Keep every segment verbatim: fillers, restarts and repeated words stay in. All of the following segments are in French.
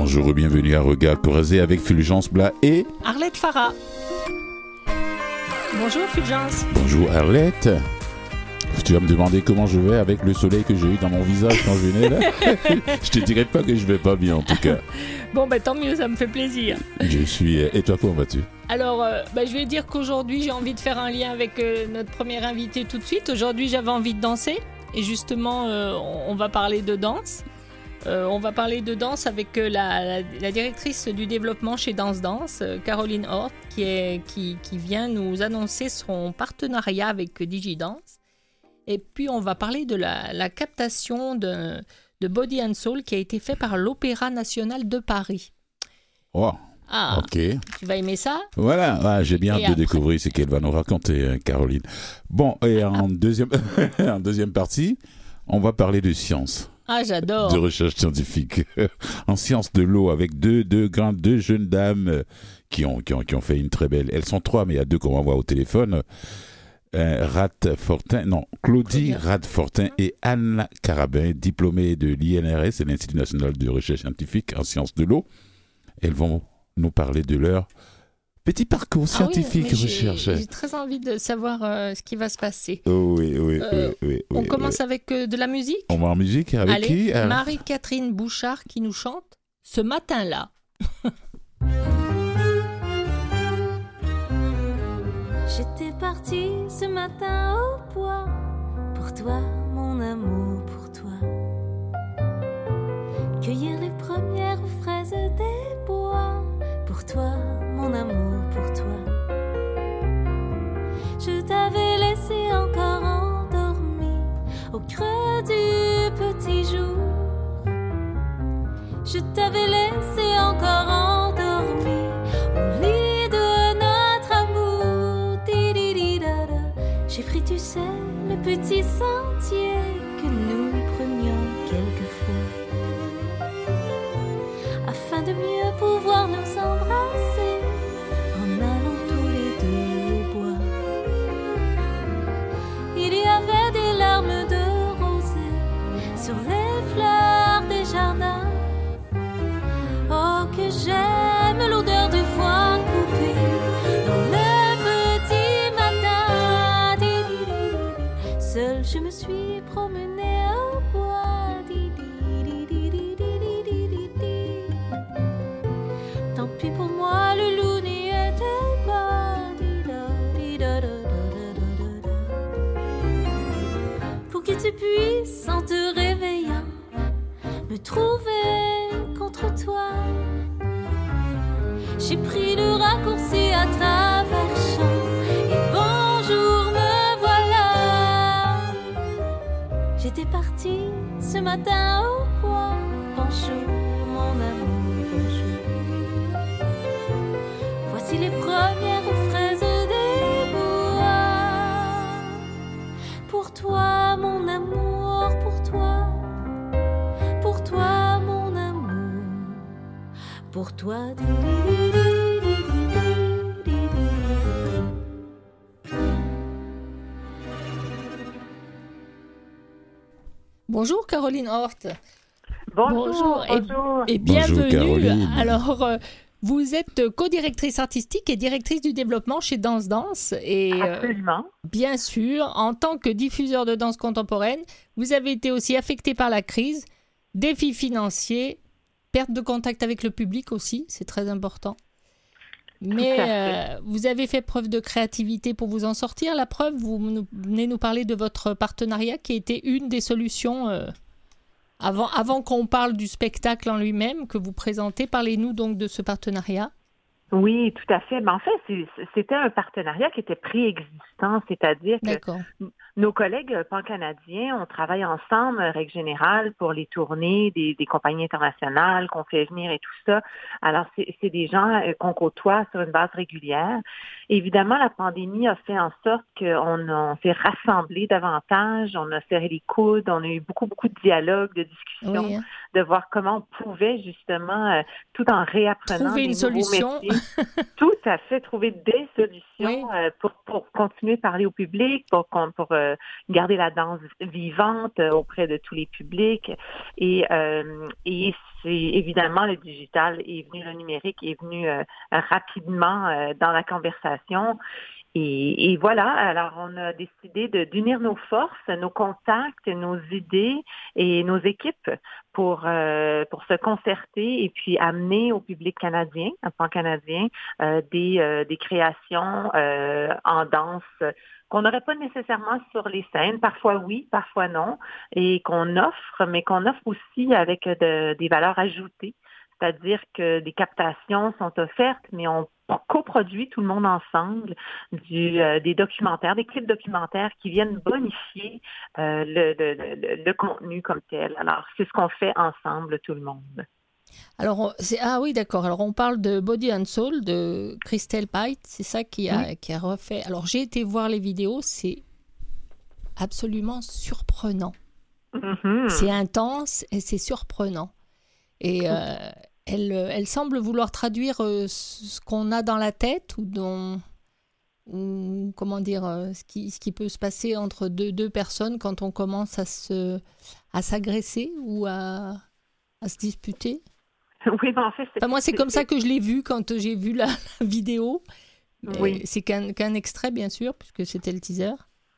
Bonjour et bienvenue à Regard Croisé avec Fulgence Blas et Arlette Farah. Bonjour Fulgence. Bonjour Arlette. Tu vas me demander comment je vais avec le soleil que j'ai eu dans mon visage quand je venais là. Je te dirai pas que je vais pas bien en tout cas. Bon bah tant mieux, ça me fait plaisir. Je suis... Et toi, comment vas-tu? Alors euh, bah, je vais dire qu'aujourd'hui j'ai envie de faire un lien avec euh, notre premier invité tout de suite. Aujourd'hui j'avais envie de danser et justement euh, on va parler de danse. Euh, on va parler de danse avec euh, la, la, la directrice du développement chez Danse Danse, euh, Caroline Hort, qui, est, qui, qui vient nous annoncer son partenariat avec DigiDance. Et puis on va parler de la, la captation de, de Body and Soul qui a été fait par l'Opéra National de Paris. Oh, ah, ok. Tu vas aimer ça? Voilà, ah, j'ai bien hâte et de après... découvrir ce qu'elle va nous raconter, hein, Caroline. Bon, et en, deuxième, en deuxième partie, on va parler de science. Ah, j'adore. De recherche scientifique. En sciences de l'eau, avec deux, deux, grandes, deux jeunes dames qui ont, qui, ont, qui ont fait une très belle... Elles sont trois, mais il y a deux qu'on va voir au téléphone. Euh, Rad-Fortin, non, Claudie Rad-Fortin et Anne Carabin, diplômées de l'I N R S, c'est l'Institut national de recherche scientifique en sciences de l'eau. Elles vont nous parler de leur petit parcours scientifique, ah oui, recherche. J'ai, j'ai très envie de savoir euh, ce qui va se passer. Oh, oui, oui, euh, oui, oui. On oui, commence oui. avec euh, de la musique. On va en musique avec Allez, qui? Alors... Marie-Catherine Bouchard qui nous chante Ce matin-là. J'étais partie ce matin au bois, pour toi, mon amour, pour toi. Cueillir les premières fraises des bois, pour toi, mon amour, pour toi. Je t'avais laissé encore endormi au creux du petit jour. Je t'avais laissé encore endormi au lit de notre amour. J'ai pris, tu sais, le petit sentier que nous prenions quelquefois, afin de mieux pouvoir nous embrasser en allant tous les deux au bois. Il y avait des larmes de rosée sur les fleurs des jardins. Oh, que j'aime l'odeur du foin coupé dans le petit matin. Seule je me suis promenée au bois. Tant pis pour moi, le loup n'y était pas. Pour que tu puisses, en te réveillant, me trouver contre toi. J'ai pris le raccourci à travers champs et bonjour, me voilà. J'étais partie ce matin au bois. Bonjour, mon amour, bonjour. Voici les premières fraises des bois. Pour toi, mon amour, pour toi. Pour toi, mon amour, pour toi. Bonjour Caroline Hort. Bonjour, bonjour et, bonjour. et bienvenue. Bonjour, Alors, euh, vous êtes co-directrice artistique et directrice du développement chez Danse Danse. Et, Absolument. Euh, bien sûr, en tant que diffuseur de danse contemporaine, vous avez été aussi affecté par la crise, défis financiers, perte de contact avec le public aussi, c'est très important. Mais euh, vous avez fait preuve de créativité pour vous en sortir. La preuve, vous nous, venez nous parler de votre partenariat qui était une des solutions euh, avant, avant qu'on parle du spectacle en lui-même que vous présentez. Parlez-nous donc de ce partenariat. Oui, tout à fait. Mais en fait, c'est, c'était un partenariat qui était préexistant, c'est-à-dire que D'accord. nos collègues pan-canadiens, on travaille ensemble, règle générale, pour les tournées des, des compagnies internationales qu'on fait venir et tout ça. Alors, c'est, c'est des gens qu'on côtoie sur une base régulière. Évidemment, la pandémie a fait en sorte qu'on a, on s'est rassemblés davantage, on a serré les coudes, on a eu beaucoup, beaucoup de dialogues, de discussions Oui, hein. de voir comment on pouvait justement, euh, tout en réapprenant trouver des une nouveaux solution. métiers, tout à fait, trouver des solutions Oui. euh, pour, pour continuer de parler au public, pour, pour euh, garder la danse vivante euh, auprès de tous les publics. Et, euh, et c'est évidemment le digital est venu, le numérique est venu euh, rapidement euh, dans la conversation. Et, et voilà, alors on a décidé de, d'unir nos forces, nos contacts, nos idées et nos équipes pour euh, pour se concerter et puis amener au public canadien, un pan-canadien, euh, des, euh, des créations euh, en danse qu'on n'aurait pas nécessairement sur les scènes, parfois oui, parfois non, et qu'on offre, mais qu'on offre aussi avec de, des valeurs ajoutées. C'est-à-dire que des captations sont offertes, mais on coproduit tout le monde ensemble du, euh, des documentaires, des clips documentaires qui viennent bonifier euh, le, le, le, le contenu comme tel. Alors, c'est ce qu'on fait ensemble, tout le monde. Alors, c'est, ah oui, d'accord. Alors, on parle de Body and Soul de Christelle Pite. C'est ça qui a, oui. qui a refait. Alors, j'ai été voir les vidéos. C'est absolument surprenant. Mm-hmm. C'est intense et c'est surprenant. Et euh, elle, elle semble vouloir traduire euh, ce qu'on a dans la tête ou, dans, ou comment dire, euh, ce, qui, ce qui peut se passer entre deux, deux personnes quand on commence à, se, à s'agresser ou à, à se disputer. Oui, ben en fait, c'est, enfin, moi, c'est, c'est comme c'est... ça que je l'ai vu quand j'ai vu la, la vidéo. Oui. Et c'est qu'un, qu'un extrait, bien sûr, puisque c'était le teaser.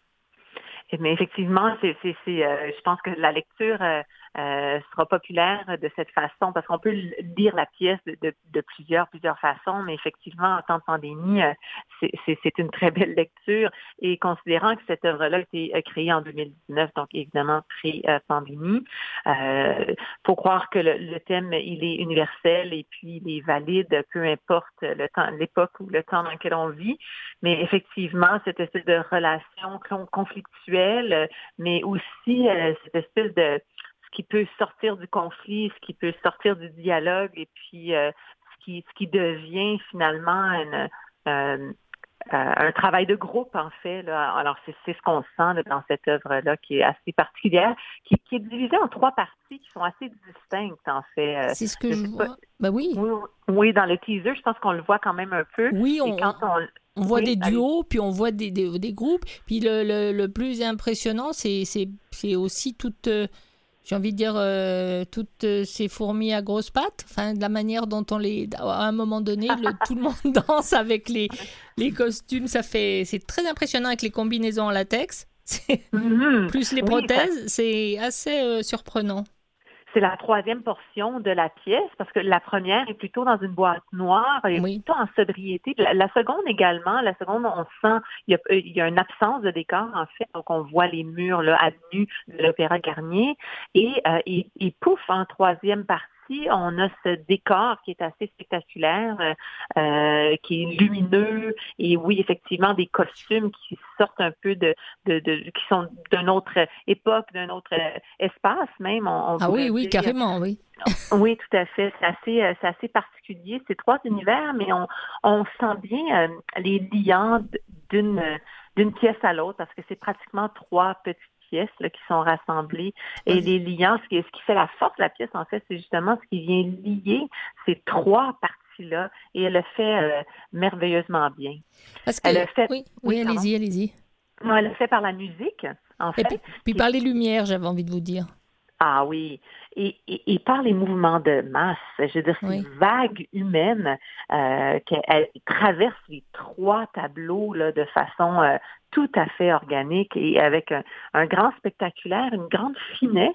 Mais effectivement, c'est, c'est, c'est, euh, je pense que la lecture euh, euh, sera populaire de cette façon, parce qu'on peut lire la pièce de, de, de plusieurs, plusieurs façons, mais effectivement, en temps de pandémie, euh, c'est, c'est, c'est une très belle lecture. Et considérant que cette œuvre-là a été créée en deux mille dix-neuf, donc évidemment pré-pandémie, euh, faut croire que le, le thème, il est universel et puis il est valide, peu importe le temps, l'époque ou le temps dans lequel on vit. Mais effectivement, cette espèce de relation conflictuelle, mais aussi euh, cette espèce de ce qui peut sortir du conflit, ce qui peut sortir du dialogue, et puis euh, ce qui ce qui devient finalement une, euh, euh, un travail de groupe, en fait. Là. Alors, c'est, c'est ce qu'on sent là, dans cette œuvre-là, qui est assez particulière, qui, qui est divisée en trois parties qui sont assez distinctes, en fait. Euh, c'est ce que je, je vois. Ben oui. oui. Oui, dans le teaser, je pense qu'on le voit quand même un peu. Oui, on... Et quand on On voit oui, des duos, allez. puis on voit des, des, des groupes. Puis le, le, le plus impressionnant, c'est, c'est, c'est aussi toute, euh, j'ai envie de dire, euh, toutes ces fourmis à grosses pattes. Enfin, de la manière dont on les... À un moment donné, le, tout le monde danse avec les, les costumes. Ça fait, c'est très impressionnant avec les combinaisons en latex. C'est, mm-hmm. Plus les prothèses, oui, ça... c'est assez euh, surprenant. C'est la troisième portion de la pièce, parce que la première est plutôt dans une boîte noire, et oui. plutôt en sobriété. La, la seconde également, la seconde, on sent, il y, a, il y a une absence de décor, en fait, donc on voit les murs là, à nu de l'Opéra Garnier, et, euh, et, et pouf, en troisième partie, on a ce décor qui est assez spectaculaire, euh, qui est lumineux, et oui, effectivement, des costumes qui sortent un peu de, de, de qui sont d'une autre époque, d'un autre espace même. On, on ah oui, oui, dire. Carrément, oui. Oui, tout à fait. C'est assez, c'est assez particulier, ces trois univers, mais on, on sent bien euh, les liens d'une, d'une pièce à l'autre, parce que c'est pratiquement trois petites pièces là, qui sont rassemblées. Et les liens, ce qui, ce qui fait la force de la pièce, en fait, c'est justement ce qui vient lier ces trois parties-là, et elle le fait euh, merveilleusement bien. Parce que, elle le fait, oui, oui, oui allez-y, pardon. allez-y. Non, elle le fait par la musique, en fait. Et puis, puis qui... par les lumières, j'avais envie de vous dire. Ah oui, et, et, et par les mouvements de masse, je veux dire, c'est oui. une vague humaine euh, qu'elle traverse les trois tableaux là, de façon euh, tout à fait organique et avec un, un grand spectaculaire, une grande finesse.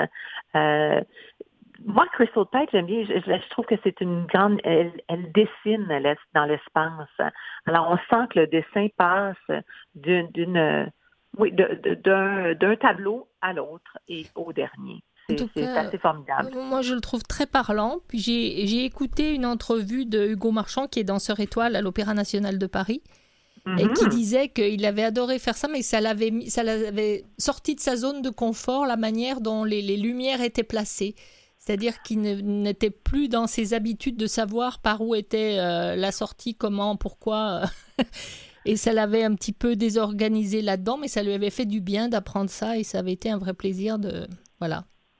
Euh, moi, Crystal Pite, j'aime bien, je, je trouve que c'est une grande, elle, elle dessine dans l'espace. Alors, on sent que le dessin passe d'une... d'une Oui, de, de, d'un, d'un tableau à l'autre et au dernier. C'est, c'est cas, assez formidable. Moi, je le trouve très parlant. Puis j'ai, j'ai écouté une entrevue de Hugo Marchand, qui est danseur étoile à l'Opéra National de Paris, mm-hmm. et qui disait qu'il avait adoré faire ça, mais ça l'avait, mis, ça l'avait sorti de sa zone de confort, la manière dont les, les lumières étaient placées. C'est-à-dire qu'il ne, n'était plus dans ses habitudes de savoir par où était euh, la sortie, comment, pourquoi... Et ça l'avait un petit peu désorganisé là-dedans, mais ça lui avait fait du bien d'apprendre ça, et ça avait été un vrai plaisir de... Voilà.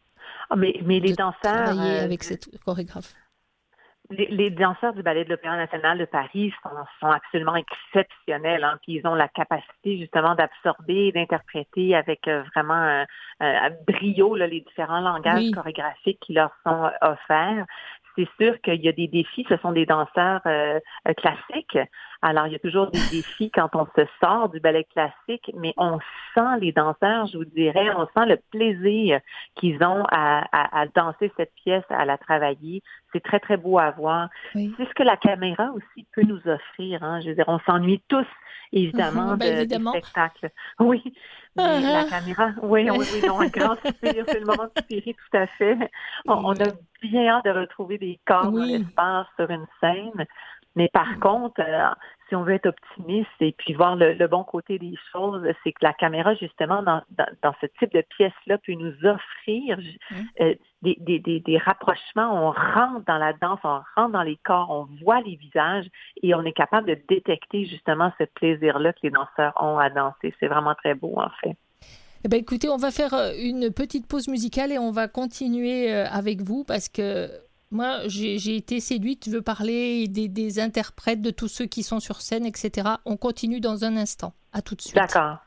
Ah, mais, mais les de danseurs... travailler euh, avec cette chorégraphe? Les, les danseurs du Ballet de l'Opéra national de Paris sont, sont absolument exceptionnels. Hein, puis ils ont la capacité justement d'absorber, d'interpréter avec euh, vraiment un, un brio là, les différents langages Oui. chorégraphiques qui leur sont offerts. C'est sûr qu'il y a des défis. Ce sont des danseurs euh, classiques. Alors, il y a toujours des défis quand on se sort du ballet classique, mais on sent les danseurs, je vous dirais, on sent le plaisir qu'ils ont à, à, à danser cette pièce, à la travailler. C'est très, très beau à voir. Oui. C'est ce que la caméra aussi peut nous offrir. Hein. Je veux dire, on s'ennuie tous, évidemment, Mhm, ben, de, évidemment. des spectacles. Oui, mais Uh-huh. la caméra, oui, oui, oui, non, un grand soupir, c'est le moment de soupirer, tout à fait. On, on a bien hâte de retrouver des corps Oui. dans l'espace sur une scène. Mais par contre, euh, si on veut être optimiste et puis voir le, le bon côté des choses, c'est que la caméra, justement, dans, dans, dans ce type de pièce-là, peut nous offrir euh, des, des, des, des rapprochements. On rentre dans la danse, on rentre dans les corps, on voit les visages et on est capable de détecter justement ce plaisir-là que les danseurs ont à danser. C'est vraiment très beau, en fait. Eh ben, écoutez, on va faire une petite pause musicale et on va continuer avec vous parce que moi, j'ai, j'ai été séduite. Je veux parler des, des interprètes, de tous ceux qui sont sur scène, et cetera. On continue dans un instant. À tout de suite. D'accord.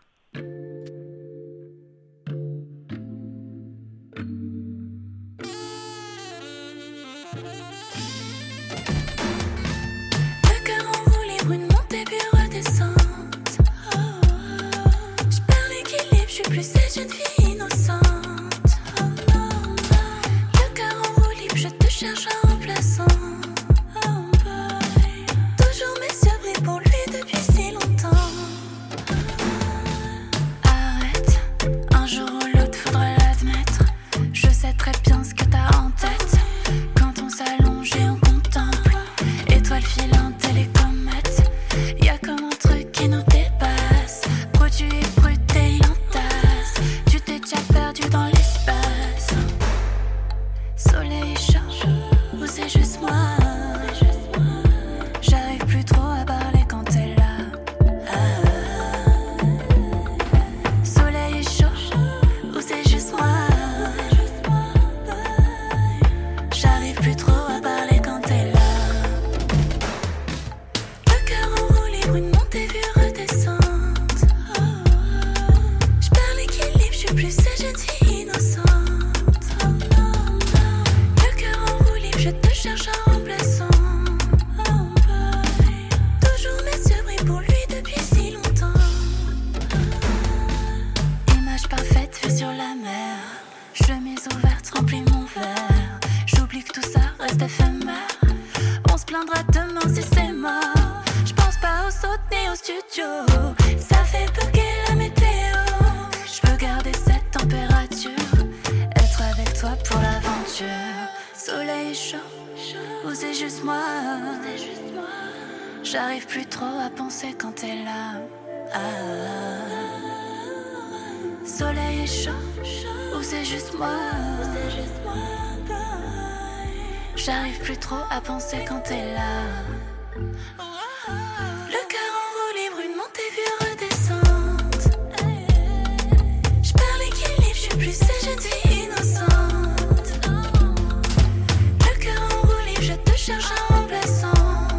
Le cœur en roue libre, une montée puis redescente. Oh, oh, oh. Je perds l'équilibre, je suis plus cette jeune fille innocente. Oh, oh, oh. Le cœur en roue libre, je te cherche un remplaçant. Oh, boy. Toujours mes yeux brillent pour lui depuis si longtemps. Arrête, un jour ou l'autre faudra l'admettre. Je sais très bien ce que t'as en tête. Quand on s'allonge et on contemple, étoile filante et les comètes. Y'a comme un truc qui nous dépasse. Quoi tu es brut et il entasse. Tu t'es déjà perdu dans l'espace. Soleil chaud, ou c'est juste moi. J'arrive plus trop à parler quand t'es là. Ah. Soleil chaud, ou c'est juste moi. J'arrive plus trop à parler quand t'es là. Le cœur en roue libre, une montée puis redescente. Oh, oh. Je perds l'équilibre, je suis plus cette jeune fille innocente. Oh, oh, oh. Le cœur en roue libre, je te cherche un remplaçant. Oh, boy. Toujours mes yeux brillent pour lui depuis si longtemps. Image parfaite vue sur la mer. Chemise ouverte remplit mon verre. J'oublie que tout ça reste éphémère. On se plaindra demain si c'est mort. Je pense pas au saut ni au studio. Ça fait bugger la météo. Je veux garder cette température. Être avec toi pour l'aventure. Soleil chaud, ou c'est juste moi. J'arrive plus trop à penser quand t'es là. Ah. Soleil chaud, ou c'est juste moi. J'arrive plus trop à penser quand t'es là. Le cœur en roue libre, une montée puis redescente. Je perds l'équilibre, je suis plus cette jeune fille innocente. Le cœur en roue libre, je te cherche un remplaçant.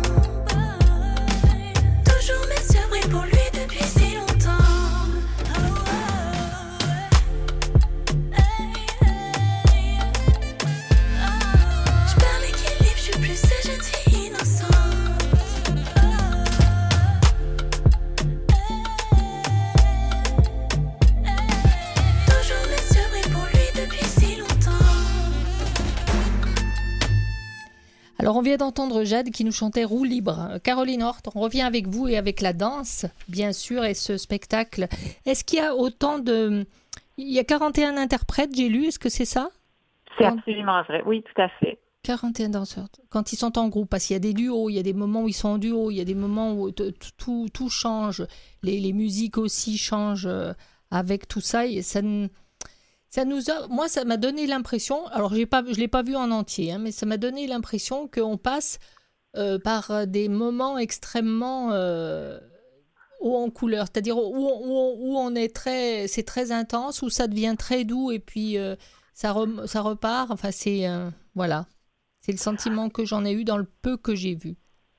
Toujours mes yeux brillent pour lui depuis si longtemps. Je perds l'équilibre, je suis plus cette jeune fille innocente. Toujours mes yeux brillent pour lui depuis si longtemps. Alors, on vient d'entendre Jade qui nous chantait Roue libre. Caroline Hort, on revient avec vous et avec la danse, bien sûr, et ce spectacle. Est-ce qu'il y a autant de... Il y a quarante et un interprètes, j'ai lu, est-ce que c'est ça? C'est absolument vrai. Oui, tout à fait. quarante et un danseurs. Quand ils sont en groupe, parce qu'il y a des duos, il y a des moments où ils sont en duo, il y a des moments où t- t- tout, tout change. Les, les musiques aussi changent euh, avec tout ça. Et ça, n- ça nous a, moi, ça m'a donné l'impression, alors j'ai pas, je ne l'ai pas vu en entier, hein, mais ça m'a donné l'impression qu'on passe euh, par des moments extrêmement euh, haut en couleur. C'est-à-dire où, où, où on est très, c'est très intense, où ça devient très doux et puis... Euh, ça, re, ça repart. Enfin, c'est euh, voilà, c'est le sentiment que j'en ai eu dans le peu que j'ai vu.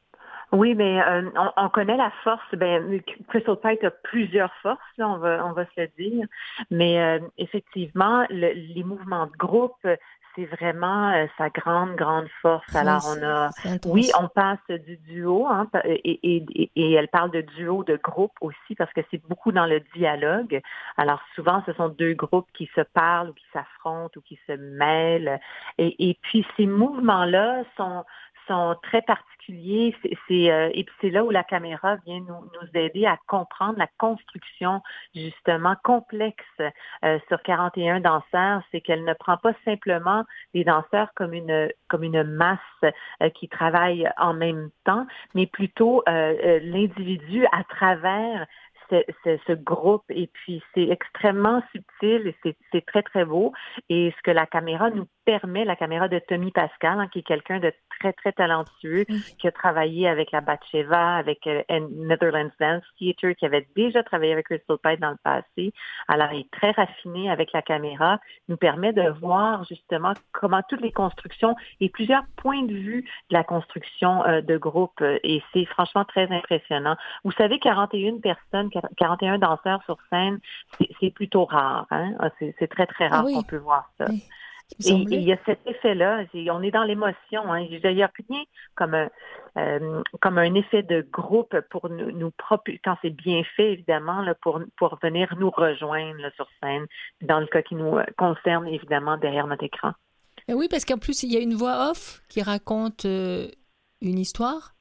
Oui, mais euh, on, on connaît la force. Ben, Crystal Pite a plusieurs forces, là, on va, on va se le dire. Mais euh, effectivement, le, les mouvements de groupe, c'est vraiment euh, sa grande, grande force. Oui, Alors, c'est, on a, c'est intense. oui, on passe du duo, hein, et, et, et elle parle de duo de groupe aussi, parce que c'est beaucoup dans le dialogue. Alors, souvent, ce sont deux groupes qui se parlent ou qui s'affrontent ou qui se mêlent. Et, et puis, ces mouvements-là sont sont très particuliers. C'est, c'est, euh, et puis c'est là où la caméra vient nous, nous aider à comprendre la construction, justement, complexe euh, sur quarante et un danseurs. C'est qu'elle ne prend pas simplement les danseurs comme une, comme une masse euh, qui travaille en même temps, mais plutôt euh, euh, l'individu à travers Ce, ce, ce groupe, et puis c'est extrêmement subtil et c'est, c'est très, très beau. Et ce que la caméra nous permet, la caméra de Tommy Pascal, hein, qui est quelqu'un de très, très talentueux, Oui. qui a travaillé avec la Batsheva, avec euh, Netherlands Dance Theatre, qui avait déjà travaillé avec Crystal Pite dans le passé. Alors, il est très raffiné avec la caméra, nous permet de voir justement comment toutes les constructions et plusieurs points de vue de la construction euh, de groupe. Et c'est franchement très impressionnant. Vous savez, quarante et une personnes, quarante et un danseurs sur scène, c'est, c'est plutôt rare. Hein? C'est, c'est très, très rare Ah oui. qu'on peut voir ça. Oui. Et il y a cet effet-là, on est dans l'émotion. Hein. Il n'y a rien comme un, euh, comme un effet de groupe pour nous, nous propulser, quand c'est bien fait, évidemment, là, pour, pour venir nous rejoindre là, sur scène, dans le cas qui nous concerne, évidemment, derrière notre écran. Et oui, parce qu'en plus, il y a une voix off qui raconte euh, une histoire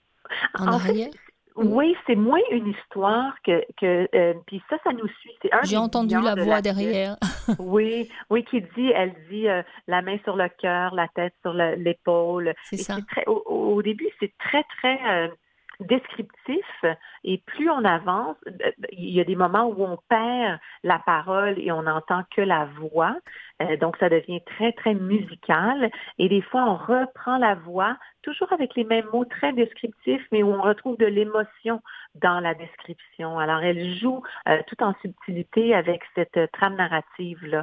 en, en arrière. Fait, oui, c'est moins une histoire que... que euh, puis ça, ça nous suit. C'est un J'ai entendu la de voix la derrière. Oui, oui, qui dit, elle dit euh, la main sur le cœur, la tête sur le, l'épaule. C'est et ça. C'est très, au, au début, c'est très, très euh, descriptif. Et plus on avance, il y a des moments où on perd la parole et on n'entend que la voix. Euh, donc, ça devient très, très musical. Et des fois, on reprend la voix, toujours avec les mêmes mots très descriptifs, mais où on retrouve de l'émotion dans la description. Alors, elle joue euh, tout en subtilité avec cette euh, trame narrative-là.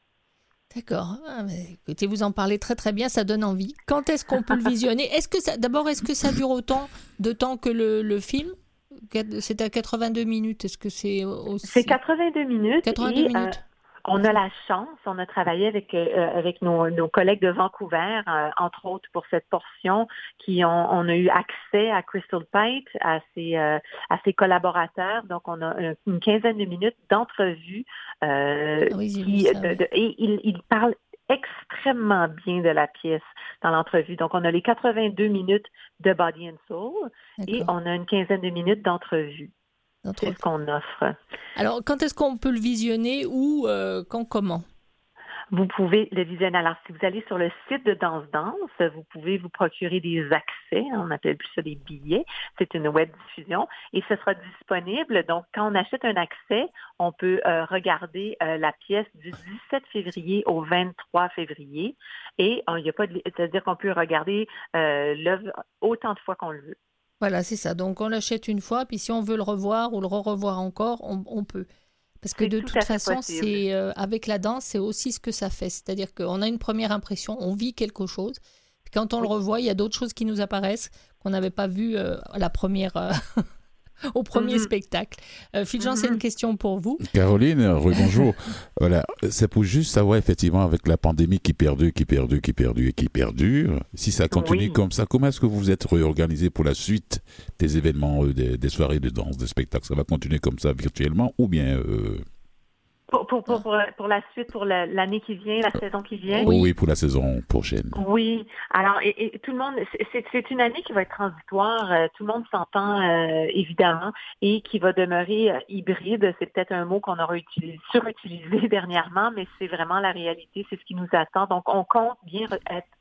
D'accord. Ah, mais écoutez, vous en parlez très très bien, ça donne envie. Quand est-ce qu'on peut le visionner? Est-ce que ça, d'abord, est-ce que ça dure autant de temps que le, le film? C'est à quatre-vingt-deux minutes. Est-ce que c'est aussi... C'est quatre-vingt-deux minutes. quatre-vingt-deux et, minutes. Euh, on a la chance, on a travaillé avec euh, avec nos, nos collègues de Vancouver, euh, entre autres pour cette portion, qui ont on a eu accès à Crystal Pite, à ses euh, à ses collaborateurs. Donc on a une quinzaine de minutes d'entrevue euh, ah oui, qui ça, de, oui. de, et il, il parle extrêmement bien de la pièce dans l'entrevue. Donc on a les quatre-vingt-deux minutes de Body and Soul. D'accord. Et on a une quinzaine de minutes d'entrevue. C'est ce qu'on offre. Alors, quand est-ce qu'on peut le visionner ou euh, quand, comment? Vous pouvez le visionner. Alors, si vous allez sur le site de Danse Danse, vous pouvez vous procurer des accès. On appelle plus ça des billets. C'est une web diffusion et ce sera disponible. Donc, quand on achète un accès, on peut euh, regarder euh, la pièce du dix-sept février au vingt-trois février. Et il n'y a pas de, c'est-à-dire qu'on peut regarder euh, l'œuvre autant de fois qu'on le veut. Voilà, c'est ça. Donc, on l'achète une fois, puis si on veut le revoir ou le re-revoir encore, on, on peut. Parce que c'est de tout toute façon, c'est, euh, avec la danse, c'est aussi ce que ça fait. C'est-à-dire qu'on a une première impression, on vit quelque chose. Puis quand on oui. le revoit, il y a d'autres choses qui nous apparaissent qu'on n'avait pas vues euh, à la première... Euh, au premier mm-hmm. spectacle. Euh, Phil-Jean, mm-hmm. c'est une question pour vous. Caroline, rebonjour. Voilà, c'est pour juste savoir effectivement avec la pandémie qui perdure, qui perdure, qui perdure et qui perdure, si ça continue oui. comme ça, comment est-ce que vous vous êtes réorganisé pour la suite des événements, euh, des, des soirées de danse, des spectacles? Ça va continuer comme ça virtuellement ou bien... Euh... Pour, pour, pour, pour, pour la suite, pour la, l'année qui vient, la saison qui vient? Oui, oui pour la saison prochaine. Oui. Alors, et, et tout le monde, c'est, c'est une année qui va être transitoire. Euh, tout le monde s'entend, euh, évidemment, et qui va demeurer euh, hybride. C'est peut-être un mot qu'on aura utilisé, surutilisé dernièrement, mais c'est vraiment la réalité. C'est ce qui nous attend. Donc, on compte bien re- être,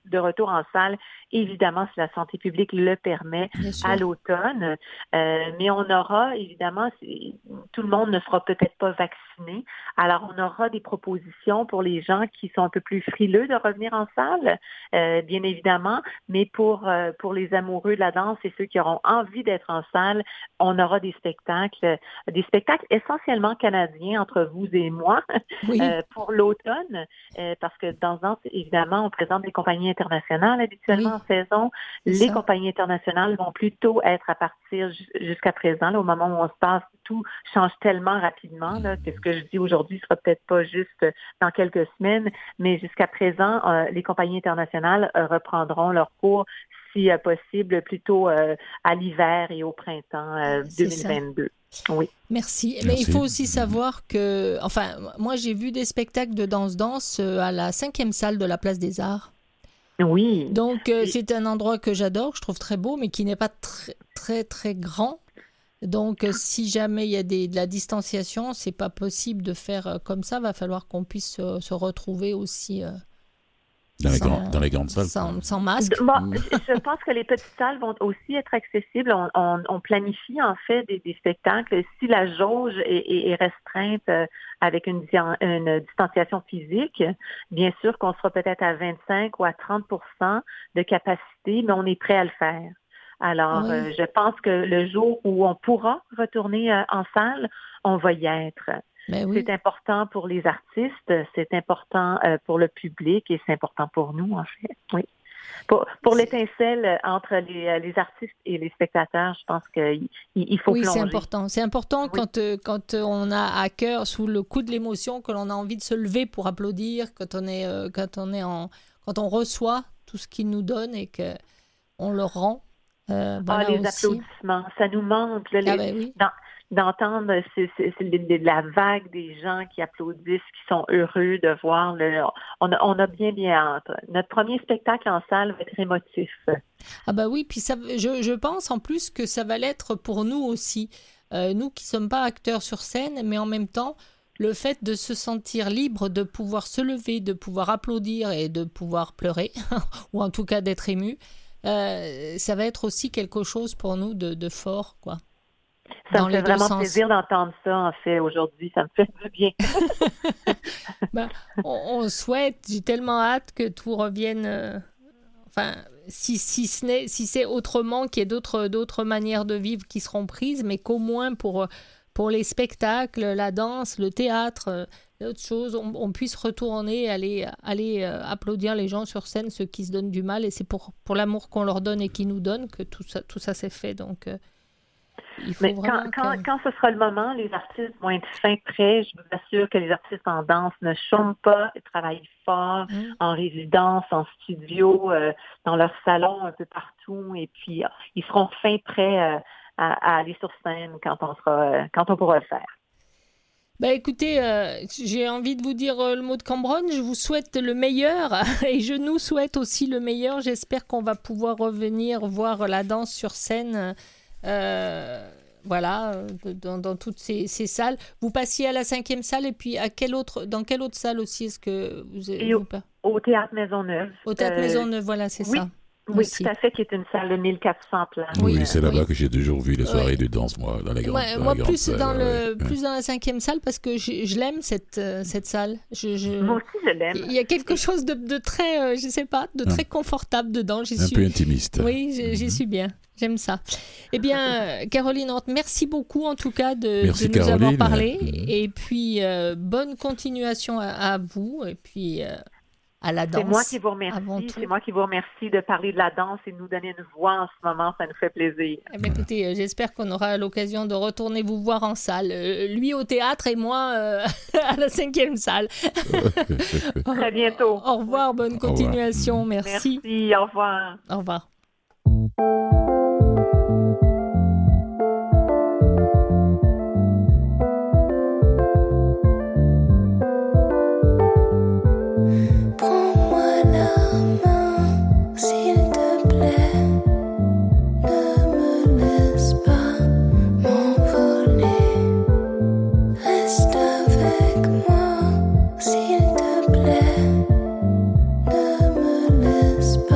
de retour en salle, évidemment, si la santé publique le permet, à l'automne. Euh, mais on aura, évidemment, tout le monde ne sera peut-être pas vacciné. Alors, on aura des propositions pour les gens qui sont un peu plus frileux de revenir en salle, euh, bien évidemment. Mais pour, euh, pour les amoureux de la danse et ceux qui auront envie d'être en salle, on aura des spectacles, des spectacles essentiellement canadiens entre vous et moi oui. euh, pour l'automne. Euh, parce que dans Danse, évidemment, on présente des compagnies internationales habituellement oui. en saison. C'est les ça. compagnies internationales vont plutôt être à partir jusqu'à présent, là, au moment où on se passe, tout change tellement rapidement là, que ce que je dis aujourd'hui sera peut-être pas juste dans quelques semaines, mais jusqu'à présent, euh, les compagnies internationales euh, reprendront leur cours si euh, possible plutôt euh, à l'hiver et au printemps euh, deux mille vingt-deux. Ça. Oui. Merci. Merci. Mais il faut aussi savoir que, enfin, moi j'ai vu des spectacles de danse-danse à la cinquième salle de la Place des Arts. Oui. Donc euh, c'est un endroit que j'adore, que je trouve très beau, mais qui n'est pas très très très grand. Donc euh, si jamais il y a des, de la distanciation, c'est pas possible de faire euh, comme ça. Va falloir qu'on puisse euh, se retrouver aussi. Euh, Dans les, sans, grands, dans les grandes salles. Sans, sans masque. Bon, je pense que les petites salles vont aussi être accessibles. On, on, on planifie en fait des, des spectacles. Si la jauge est, est, est restreinte euh, avec une, une distanciation physique, bien sûr qu'on sera peut-être à vingt-cinq ou à trente pour cent de capacité, mais on est prêt à le faire. Alors, oui. euh, je pense que le jour où on pourra retourner euh, en salle, on va y être. Ben oui. C'est important pour les artistes, c'est important euh, pour le public et c'est important pour nous, en fait. Oui. Pour, pour l'étincelle entre les, les artistes et les spectateurs, je pense qu'il il faut oui, plonger. Oui, c'est important. C'est important oui. quand, euh, quand on a à cœur, sous le coup de l'émotion, que l'on a envie de se lever pour applaudir, quand on est, euh, quand on, est en, quand on reçoit tout ce qu'il nous donne et qu'on le rend. Euh, voilà ah, les aussi. applaudissements, ça nous manque. Là, les, ah ben oui. dans, d'entendre c'est, c'est, c'est la vague des gens qui applaudissent, qui sont heureux de voir. Le, on, a, on a bien, bien hâte. Notre premier spectacle en salle va être émotif. Ah bah oui, puis ça, je, je pense en plus que ça va l'être pour nous aussi. Euh, nous qui ne sommes pas acteurs sur scène, mais en même temps, le fait de se sentir libre, de pouvoir se lever, de pouvoir applaudir et de pouvoir pleurer, ou en tout cas d'être ému, euh, ça va être aussi quelque chose pour nous de, de fort, quoi. Ça me fait vraiment plaisir d'entendre ça, en fait, aujourd'hui. Ça me fait du bien. ben, on, on souhaite, j'ai tellement hâte que tout revienne... Euh, enfin, si, si, ce n'est, si c'est autrement, qu'il y ait d'autres, d'autres manières de vivre qui seront prises, mais qu'au moins pour, pour les spectacles, la danse, le théâtre, d'autres choses, on, on puisse retourner, aller, aller euh, applaudir les gens sur scène, ceux qui se donnent du mal. Et c'est pour, pour l'amour qu'on leur donne et qu'ils nous donnent que tout ça, tout ça s'est fait. Donc... Euh, Mais quand, quand, que... quand ce sera le moment, les artistes vont être fin prêts. Je vous assure que les artistes en danse ne chôment pas, ils travaillent fort, mmh. en résidence, en studio, euh, dans leur salon, un peu partout. Et puis, euh, ils seront fin prêts euh, à, à aller sur scène quand on sera, euh, quand on pourra le faire. Ben écoutez, euh, j'ai envie de vous dire euh, le mot de Cambronne. Je vous souhaite le meilleur et je nous souhaite aussi le meilleur. J'espère qu'on va pouvoir revenir voir la danse sur scène. Euh, voilà, dans, dans toutes ces, ces salles. Vous passiez à la cinquième salle et puis à quelle autre, dans quelle autre salle aussi est-ce que vous êtes au, au Théâtre Maisonneuve. Au Théâtre euh, Maisonneuve, voilà, c'est oui, ça. Oui, aussi. Tout à fait, qui est une salle de mille quatre cents places. Oui, oui c'est là-bas oui. que j'ai toujours vu les soirées oui. de danse, moi, dans les grandes Moi, dans moi les plus, salles, dans le, ouais. plus dans la cinquième salle parce que je, je l'aime, cette, euh, cette salle. Je, je... Moi aussi, je l'aime. Il y a quelque chose de, de très, euh, je sais pas, de très ah. confortable dedans. J'y Un suis... peu intimiste. Oui, j'y, j'y mm-hmm. suis bien. J'aime ça. Eh bien, Caroline Hort, merci beaucoup en tout cas de, merci, de nous Caroline. avoir parlé. Mmh. Et puis, euh, bonne continuation à, à vous et puis euh, à la danse. C'est moi qui vous remercie. C'est moi qui vous remercie de parler de la danse et de nous donner une voix en ce moment. Ça nous fait plaisir. Eh bien, écoutez, euh, j'espère qu'on aura l'occasion de retourner vous voir en salle. Euh, lui au théâtre et moi euh, à la cinquième salle. Très bientôt. Au revoir, bonne continuation. Revoir. Merci. Merci, au revoir. Au revoir. S'il te plaît, ne me laisse pas.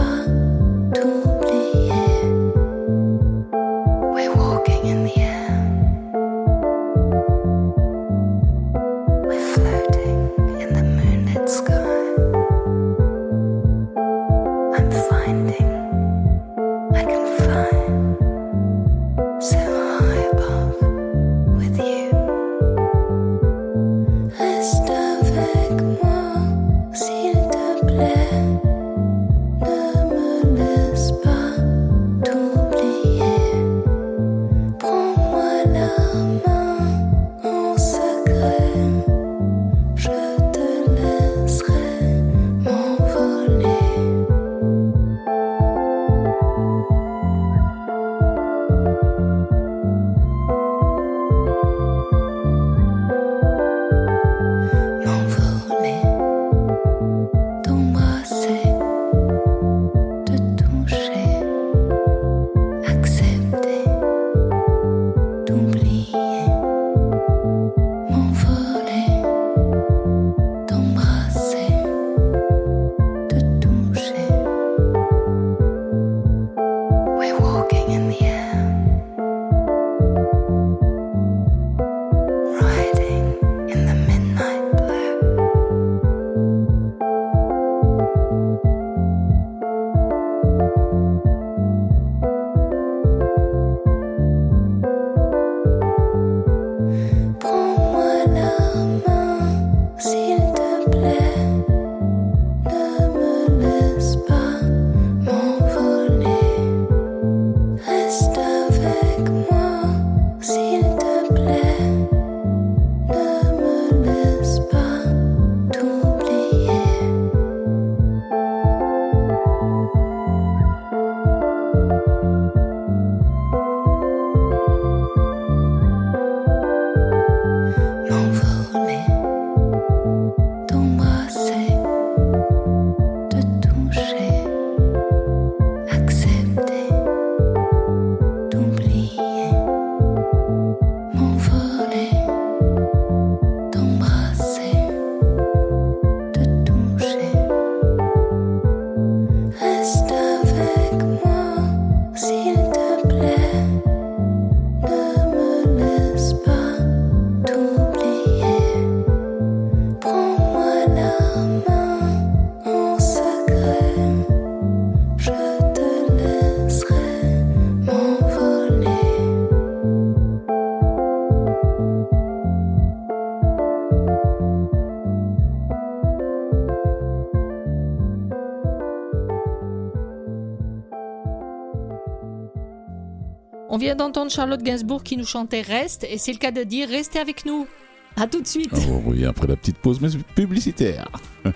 On vient d'entendre Charlotte Gainsbourg qui nous chantait Reste, et c'est le cas de dire restez avec nous. À tout de suite. On revient après la petite pause publicitaire.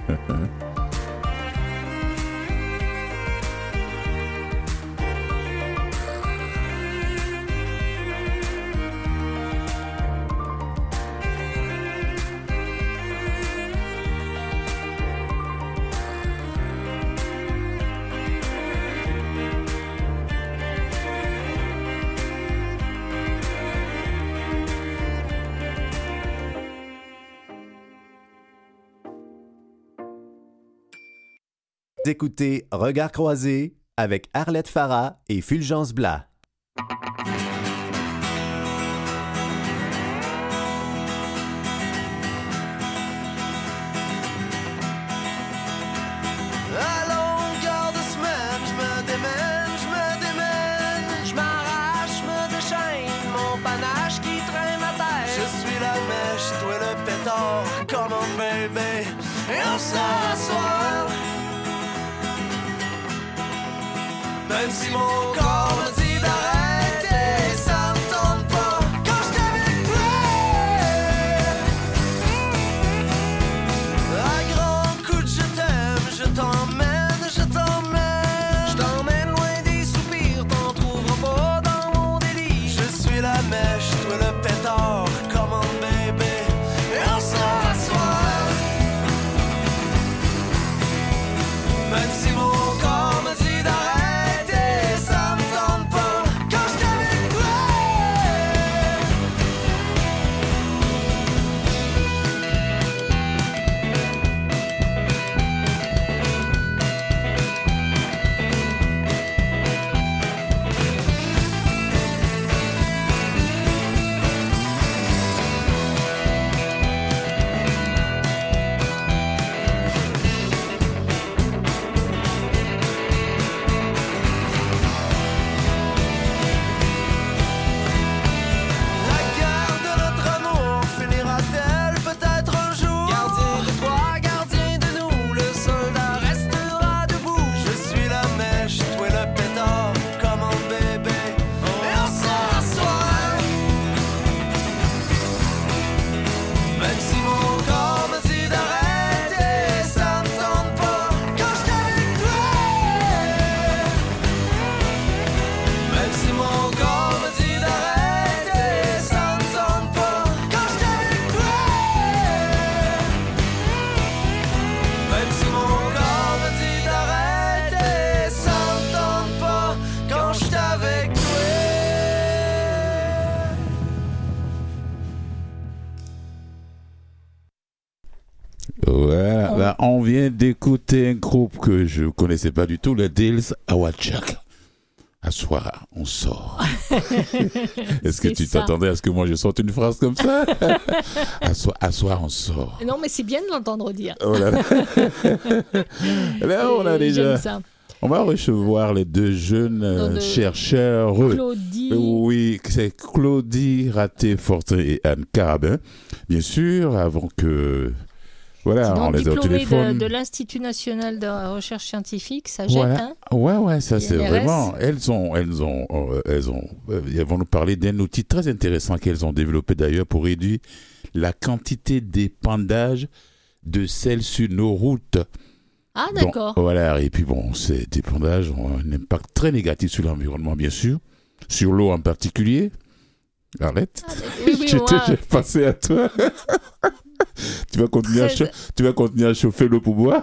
Écoutez Regards croisés avec Arlette Farah et Fulgence Blas. À longueur de semaine, je me démène, je me démène, je m'arrache, je me déchaîne, mon panache qui traîne à terre. Je suis la mèche, toi le pétard, comme un bébé, et on s'assoit. Même si mon corps me dit d'arrêter, ça me tente pas quand je t'ai avec toi. À grands coups de je t'aime, je t'emmène, je t'emmène. Je t'emmène loin des soupirs, t'en trouveras pas dans mon délit. Je suis la mèche, toi le pétard, comme un bébé, et on s'assoit. Même si mon corps me dit d'arrêter, ça me on vient d'écouter un groupe que je ne connaissais pas du tout, le Deals Awachak. À soir, on sort. Est-ce que C'est tu ça. t'attendais à ce que moi je sorte une phrase comme ça? à, soir, à soir, on sort. Non, mais c'est bien de l'entendre dire. Oh là là. Là, on a Et déjà. J'aime ça. On va recevoir les deux jeunes euh, Non, de- chercheurs. Claudie. Oui, c'est Claudie Raté-Fortin et Anne Carabin. Bien sûr, avant que. Voilà, Donc, on les a au diplômée téléphone. de, de l'Institut national de recherche scientifique, ça jette, Voilà. hein. Ouais, ouais, ça I c'est N R S. vraiment. Elles ont, elles ont, euh, elles ont, euh, elles vont nous parler d'un outil très intéressant qu'elles ont développé d'ailleurs pour réduire la quantité d'épandage de sel sur nos routes. Ah, Donc, d'accord. voilà, et puis bon, ces épandages ont un impact très négatif sur l'environnement, bien sûr, sur l'eau en particulier. Arrête. Ah, oui, oui, Je moi, t'ai j'ai passé à toi. tu, vas continuer à Très- cha- tu vas continuer à chauffer l'eau pour boire.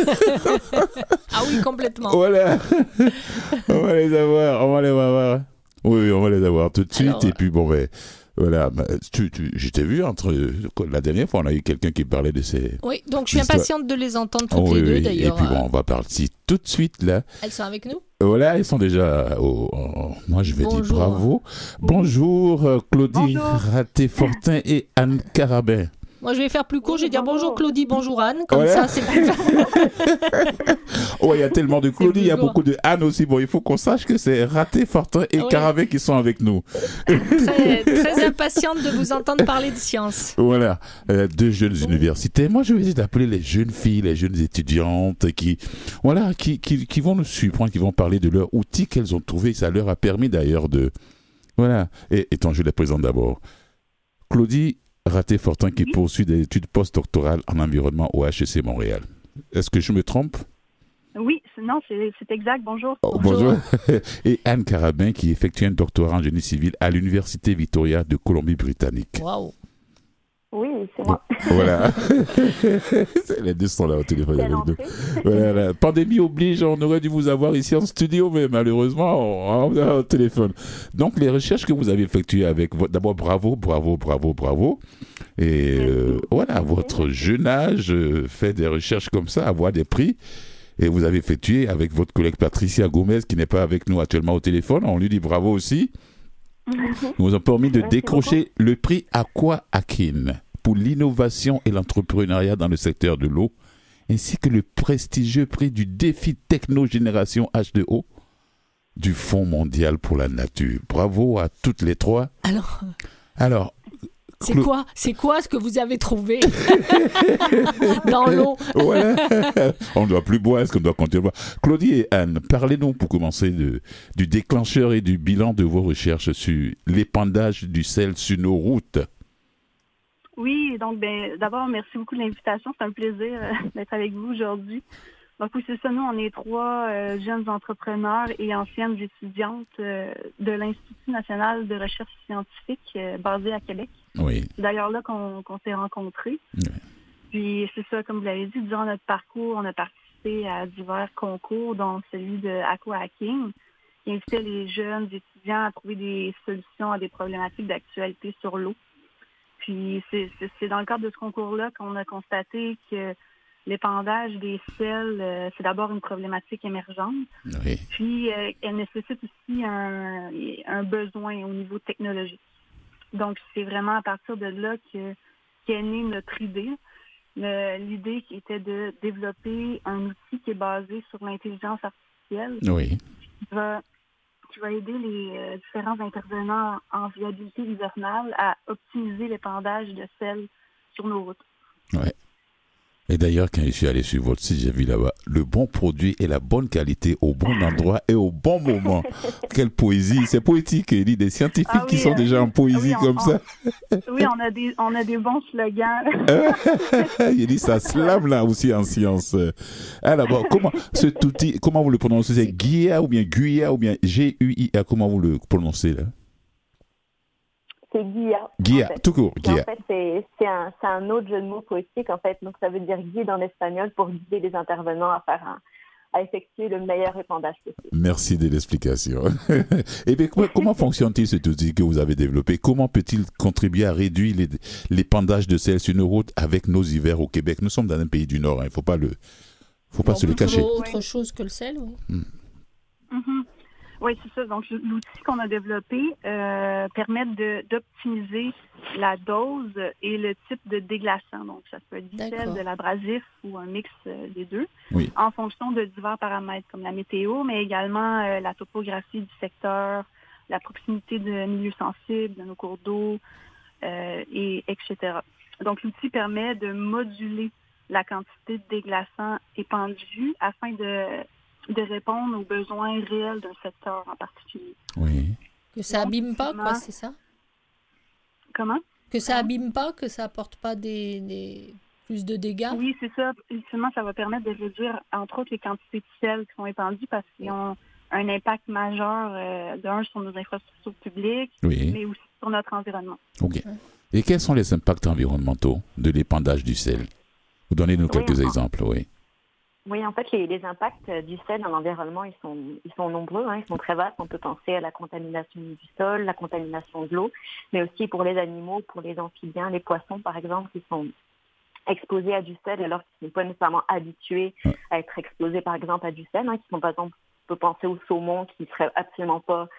Ah oui, complètement. Voilà. On va les avoir. On va les avoir. Oui, oui, on va les avoir tout de suite. Alors, et puis, bon, ben, voilà. Ben, tu, tu, je t'ai vu entre. La dernière fois, on a eu quelqu'un qui parlait de ces. Oui, donc je suis L'histoire- impatiente de les entendre toutes Oh, les oui, deux oui. Et d'ailleurs. puis, bon, Euh, on va partir tout de suite, là. Elles sont avec nous. Voilà, ils sont déjà. Au, au- moi, je vais dire Bonjour. bravo. Bonjour, euh, Claudie Bonjour. Raté-Fortin et Anne Carabin. Moi, je vais faire plus court. Oui, Je vais dire bonjour. bonjour Claudie, bonjour Anne. Comme Ouais. ça, c'est plus facile. Oh, il y a tellement de Claudie, il y a plus court. beaucoup de Anne aussi. Bon, il faut qu'on sache que c'est Raté-Fortin et Oui. Carabin qui sont avec nous. Très, très impatiente de vous entendre parler de science. Voilà, euh, deux jeunes universitaires. Moi, je vais essayer d'appeler les jeunes filles, les jeunes étudiantes qui, voilà, qui, qui, qui vont nous surprendre, qui vont parler de leur outil qu'elles ont trouvé. Ça leur a permis d'ailleurs de, voilà. Et étant, je les présente d'abord. Claudie Raté-Fortin qui poursuit des études postdoctorales en environnement au H E C Montréal. Est-ce que je me trompe? Oui, c'est- non, c'est c'est exact. Bonjour. Oh, bonjour. Et Anne Carabin qui effectue un doctorat en génie civil à l'Université Victoria de Colombie-Britannique. Waouh. Oui, c'est moi. Voilà. Les deux sont là au téléphone Quelle avec nous. entrée. Voilà, la pandémie oblige, on aurait dû vous avoir ici en studio, mais malheureusement, on, on a au téléphone. Donc, les recherches que vous avez effectuées avec votre... D'abord, bravo, bravo, bravo, bravo. Et euh, voilà, à votre jeune âge, euh, fait des recherches comme ça, avoir des prix. Et vous avez effectué avec votre collègue Patricia Gomez, qui n'est pas avec nous actuellement au téléphone. On lui dit bravo aussi. Nous vous avons permis de Merci décrocher le prix Aqua Akin pour l'innovation et l'entrepreneuriat dans le secteur de l'eau, ainsi que le prestigieux prix du défi Techno-Génération H deux O du Fonds mondial pour la nature. Bravo à toutes les trois. Alors, Alors, c'est Clo- quoi, c'est quoi ce que vous avez trouvé dans l'eau? voilà. On ne doit plus boire, est-ce qu'on doit continuer à boire? Claudie et Anne, parlez-nous pour commencer de, du déclencheur et du bilan de vos recherches sur l'épandage du sel sur nos routes. Oui, donc ben, d'abord, merci beaucoup de l'invitation. C'est un plaisir euh, d'être avec vous aujourd'hui. Donc oui, c'est ça, nous, on est trois euh, jeunes entrepreneurs et anciennes étudiantes euh, de l'Institut national de recherche scientifique euh, basé à Québec. Oui. C'est d'ailleurs là qu'on qu'on s'est rencontrés. Oui. Puis c'est ça, comme vous l'avez dit, durant notre parcours, on a participé à divers concours, dont celui de Aqua Hacking, qui invitait les jeunes étudiants à trouver des solutions à des problématiques d'actualité sur l'eau. Puis c'est c'est- c'est dans le cadre de ce concours-là qu'on a constaté que l'épandage des sels, euh, c'est d'abord une problématique émergente. Oui. Puis, euh, elle nécessite aussi un, un besoin au niveau technologique. Donc, c'est vraiment à partir de là que qu'est née notre idée. Le- L'idée qui était de développer un outil qui est basé sur l'intelligence artificielle, Oui. qui va, qui va aider les euh, différents intervenants en viabilité hivernale à optimiser l'épandage de sel sur nos routes. Ouais. Et d'ailleurs, quand je suis allé sur votre site, j'ai vu là-bas le bon produit et la bonne qualité au bon endroit et au bon moment. Quelle poésie! C'est poétique. Il dit des scientifiques Ah qui oui, sont euh, déjà en poésie oui, on- comme on- ça. Oui, on a des, on a des bons slogans. Il dit ça slame là aussi en science. Alors, bon, comment cet outil, comment vous le prononcez? C'est Guia ou bien Guia ou bien G U I A? Comment vous le prononcez là? C'est Guia. Guia, en fait. tout court, Et en Guia. fait, c'est, c'est, un, c'est un autre jeu de mots poétique, en fait. Donc, ça veut dire guide en espagnol pour guider les intervenants à faire un, à effectuer le meilleur épandage possible. Merci de l'explication. Et bien, comment, comment fonctionne-t-il cet outil que vous avez développé? Comment peut-il contribuer à réduire les, l'épandage de sel sur nos routes avec nos hivers au Québec? Nous sommes dans un pays du Nord, il hein, ne faut pas, le, faut pas bon, se le cacher. Autre chose que le sel, oui. Hmm. Mm-hmm. Oui, c'est ça. Donc, l'outil qu'on a développé euh, permet de, d'optimiser la dose et le type de déglaçant. Donc, ça peut être du sel, de l'abrasif ou un mix euh, des deux, oui. en fonction de divers paramètres comme la météo, mais également euh, la topographie du secteur, la proximité de milieux sensibles, de nos cours d'eau, euh, et etc. Donc, l'outil permet de moduler la quantité de déglaçant épandu afin de de répondre aux besoins réels d'un secteur en particulier. Oui. Que ça abîme pas, quoi, c'est ça? Comment? Que ça abîme pas, que ça apporte pas des, des... plus de dégâts? Oui, c'est ça. Ultimement, ça va permettre de réduire, entre autres, les quantités de sel qui sont épandues parce qu'ils ont un impact majeur, euh, d'un, sur nos infrastructures publiques, oui. mais aussi sur notre environnement. OK. Et quels sont les impacts environnementaux de l'épandage du sel? Vous donnez-nous quelques oui, exemples, oui. Oui, en fait, les, les impacts du sel dans l'environnement, ils sont, ils sont nombreux, hein, ils sont très vastes. On peut penser à la contamination du sol, la contamination de l'eau, mais aussi pour les animaux, pour les amphibiens, les poissons, par exemple, qui sont exposés à du sel alors qu'ils ne sont pas nécessairement habitués ouais. à être exposés, par exemple, à du sel, hein, qui sont, par exemple, on peut penser aux saumons qui ne seraient absolument pas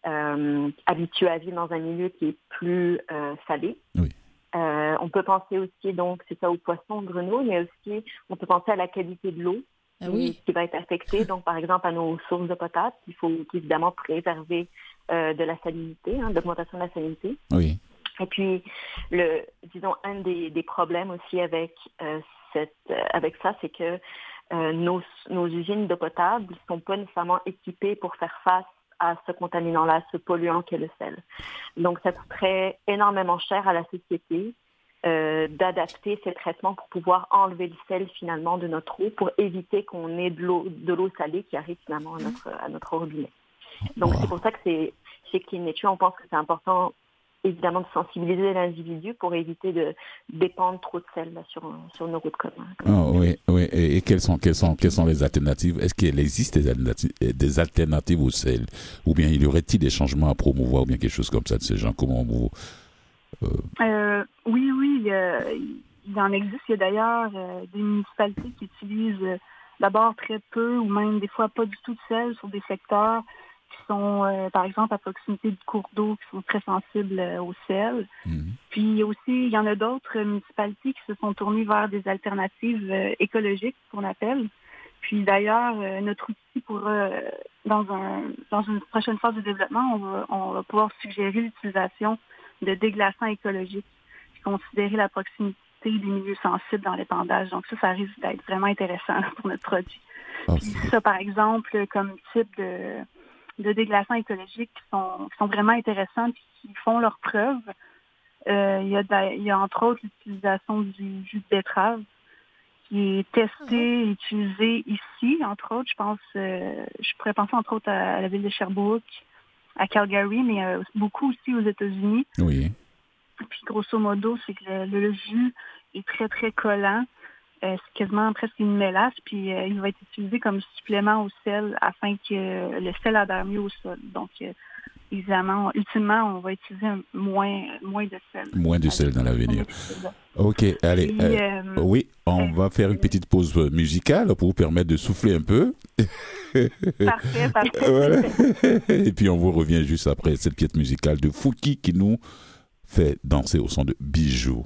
euh, habitués à vivre dans un milieu qui est plus euh, salé. Oui. Euh, on peut penser aussi, donc, c'est ça, aux poissons, aux grenouilles, mais aussi, on peut penser à la qualité de l'eau ah qui, oui. qui va être affectée. Donc, par exemple, à nos sources d'eau potable, il faut évidemment préserver euh, de la salinité, hein, de l'augmentation de la salinité. Oui. Et puis, le, disons, un des, des problèmes aussi avec, euh, cette, euh, avec ça, c'est que euh, nos, nos usines d'eau potable ne sont pas nécessairement équipées pour faire face à ce contaminant-là, ce polluant qu'est le sel. Donc, ça coûterait énormément cher à la société euh, d'adapter ces traitements pour pouvoir enlever le sel finalement de notre eau pour éviter qu'on ait de l'eau, de l'eau salée qui arrive finalement à notre, à notre robinet. Donc, wow. c'est pour ça que c'est, chez Clean Nature, on pense que c'est important évidemment de sensibiliser l'individu pour éviter de dépendre trop de sel là, sur, sur nos routes communes. Oh, oui, oui. Et, et quelles sont, quelles sont, quelles sont les alternatives? Est-ce qu'il existe des alternatives, des alternatives au sel? Ou bien il y aurait-il des changements à promouvoir ou bien quelque chose comme ça de ce genre? Comment vous... Euh... Euh, oui, oui, euh, il en existe. Il y a d'ailleurs euh, des municipalités qui utilisent euh, d'abord très peu ou même des fois pas du tout de sel sur des secteurs qui sont, euh, par exemple, à proximité du cours d'eau, qui sont très sensibles euh, au sel. Mmh. Puis aussi, il y en a d'autres municipalités qui se sont tournées vers des alternatives euh, écologiques, qu'on appelle. Puis d'ailleurs, euh, notre outil pourra, euh, dans, un, dans une prochaine phase de développement, on va, on va pouvoir suggérer l'utilisation de déglaçants écologiques, puis considérer la proximité des milieux sensibles dans l'épandage. Donc ça, ça risque d'être vraiment intéressant pour notre produit. Oh, puis ça, par exemple, comme type de... de déglaçants écologiques qui sont, qui sont vraiment intéressants et qui font leurs preuves. Euh, il, y a de, il y a entre autres l'utilisation du jus de betterave qui est testé et utilisé ici, entre autres. Je pense, euh, je pourrais penser entre autres à, à la ville de Sherbrooke, à Calgary, mais euh, beaucoup aussi aux États-Unis. Oui. Puis grosso modo, c'est que le, le jus est très, très collant. Euh, c'est quasiment presque une mélasse, puis euh, il va être utilisé comme supplément au sel afin que euh, le sel adhère mieux au sol. Donc, euh, évidemment, ultimement, on va utiliser un, moins, moins de sel. Moins de sel dans l'avenir. OK, allez. Puis, euh, euh, oui, on euh, va faire une petite pause musicale pour vous permettre de souffler un peu. Parfait, parfait. Voilà. Et puis, on vous revient juste après cette pièce musicale de Fouki qui nous fait danser au son de Bijoux.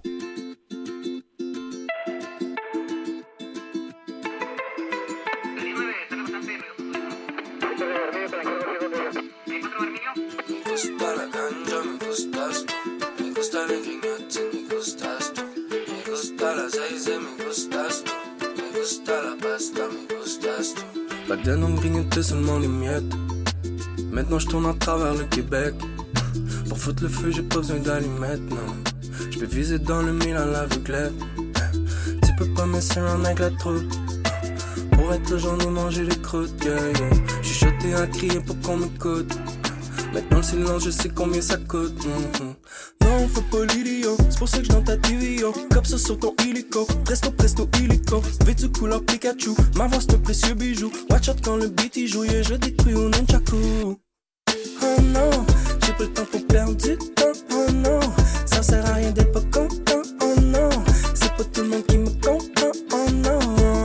Back then on grignotait seulement les miettes. Maintenant je tourne à travers le Québec. Pour foutre le feu j'ai pas besoin d'allumettes, non. Je peux viser dans le mille à l'aveuglette. Tu peux pas me surround avec la troupe. Pour être j'en ai mangé les croûtes, yeah, yeah. J'suis choté à crier pour qu'on m'écoute. Maintenant le silence je sais combien ça coûte, mm-hmm. non, faut pas l'idiot. C'est pour ça que je dans ta T V, yo. Comme ça sur ton illico. Presto, presto, illico. Vêtu couleur Pikachu. Ma voix c'est un précieux bijou. Watch out quand le beat y joue. Yeah, je détruis au nunchaku. Oh non, j'ai pas le temps pour perdre du temps. Oh non, ça sert à rien d'être pas content. Oh non, c'est pas tout le monde qui me comprend. Oh non,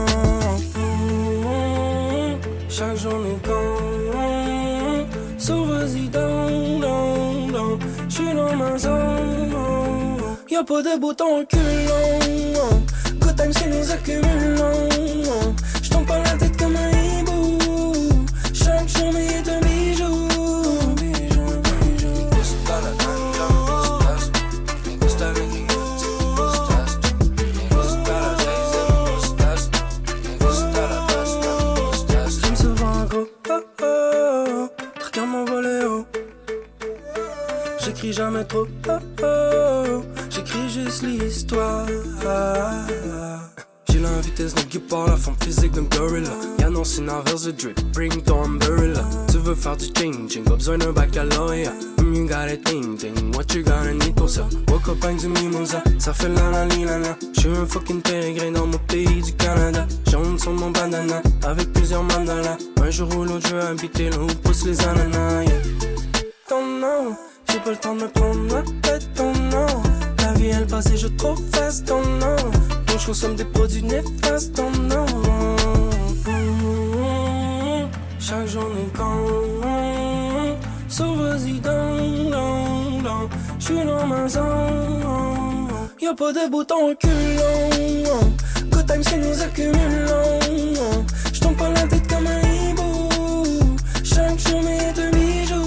mmh, chaque journée quand so vas-y down, down, down. J'suis dans ma zone. Y'a pas de bouton reculant. Good time c'est nous accumulons. J'tombe pas la tête comme un hibou. Chaque journée est un bijou. J'aime souvent gros. Oh oh, regarde mon volet haut. J'écris jamais trop. Oh oh, j'écris juste l'histoire. J'ai la vitesse d'un guépard, la forme physique d'un gorilla. Y'a non, c'est une inverse de drip, bring ton umbrella. Tu veux faire du changing, pas besoin d'un baccalauréat. Mm, you got a ting ting, what you gonna need pour ça? Woke up avec du mimosa, ça fait la la li la la. J'suis un fucking pérégrin dans mon pays du Canada. Jaune sur mon bandana, avec plusieurs mandalas. Un jour ou l'autre, je veux habiter là où poussent les ananas, yeah. Oh non, j'ai pas le temps de me prendre la tête, oh non. La vie elle passe et je trop fast, oh non. Donc je consomme des produits néfastes, oh non. Chaque journée quand so vas-y down, down, down. J'suis dans ma zone. Y'a pas de bouton reculant. Good time c'est nous accumulons. J'tombe pas la tête comme un hibou. Chaque journée est un bijou.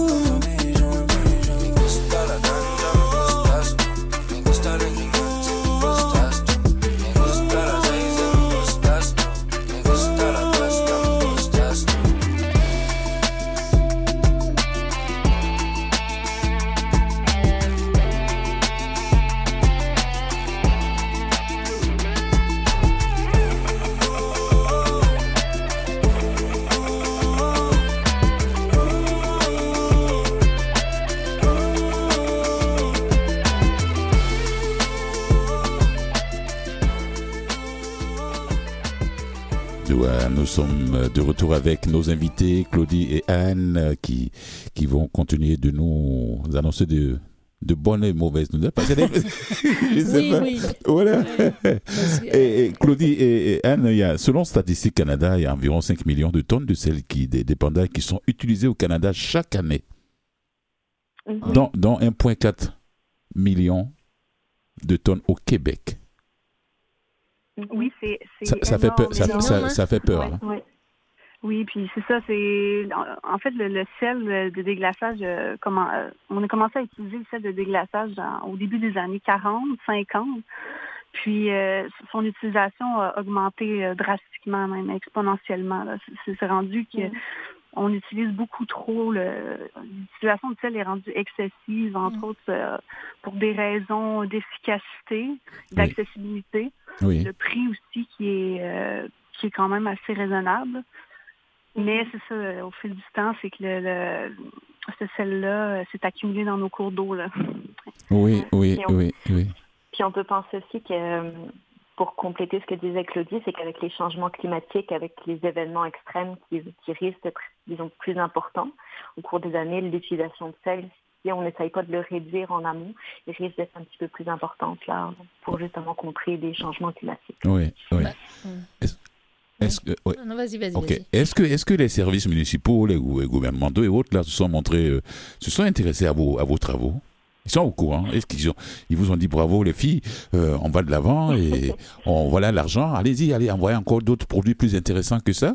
Nous sommes de retour avec nos invités, Claudie et Anne, qui, qui vont continuer de nous annoncer de, de bonnes et mauvaises nouvelles. Parce que je sais oui, pas. oui. Voilà. Ouais. Et, et Claudie et, et Anne, il y a, selon Statistique Canada, il y a environ cinq millions de tonnes de sel qui, des, des pandas qui sont utilisés au Canada chaque année. Mm-hmm. Dont, dont un virgule quatre million de tonnes au Québec. Oui, c'est, c'est ça, ça, fait peur, ça, ça, ça fait peur. Ouais, hein. ouais. Oui, puis c'est ça, c'est en fait le, le sel de déglaçage, euh, comment, euh, on a commencé à utiliser le sel de déglaçage dans, au début des années quarante, cinquante, puis euh, son utilisation a augmenté euh, drastiquement, même exponentiellement. Là. C'est, c'est rendu que mm. on utilise beaucoup trop, le, l'utilisation du sel est rendue excessive, entre mm. autres euh, pour des raisons d'efficacité, d'accessibilité. Oui. Le prix aussi qui est euh, qui est quand même assez raisonnable. Mais c'est ça, au fil du temps, c'est que le, le ce sel-là s'est accumulé dans nos cours d'eau. Là. Oui, oui, on, oui, oui. Puis on peut penser aussi que, pour compléter ce que disait Claudie, c'est qu'avec les changements climatiques, avec les événements extrêmes qui, qui risquent d'être, disons, plus importants au cours des années, l'utilisation de sel, si on n'essaye pas de le réduire en amont, il risque d'être un petit peu plus importante là, pour justement contrer les changements climatiques. Oui, oui. Bah, est-ce, est-ce que, ouais. Non, vas-y, vas-y, okay. vas-y. Est-ce que, est-ce que les services municipaux, les gouvernementaux et autres là, se sont montrés, euh, se sont intéressés à vos, à vos travaux? Ils sont au courant. Est-ce qu'ils ont, ils vous ont dit bravo les filles, euh, on va de l'avant et on, voilà l'argent, allez-y, allez, envoyez encore d'autres produits plus intéressants que ça?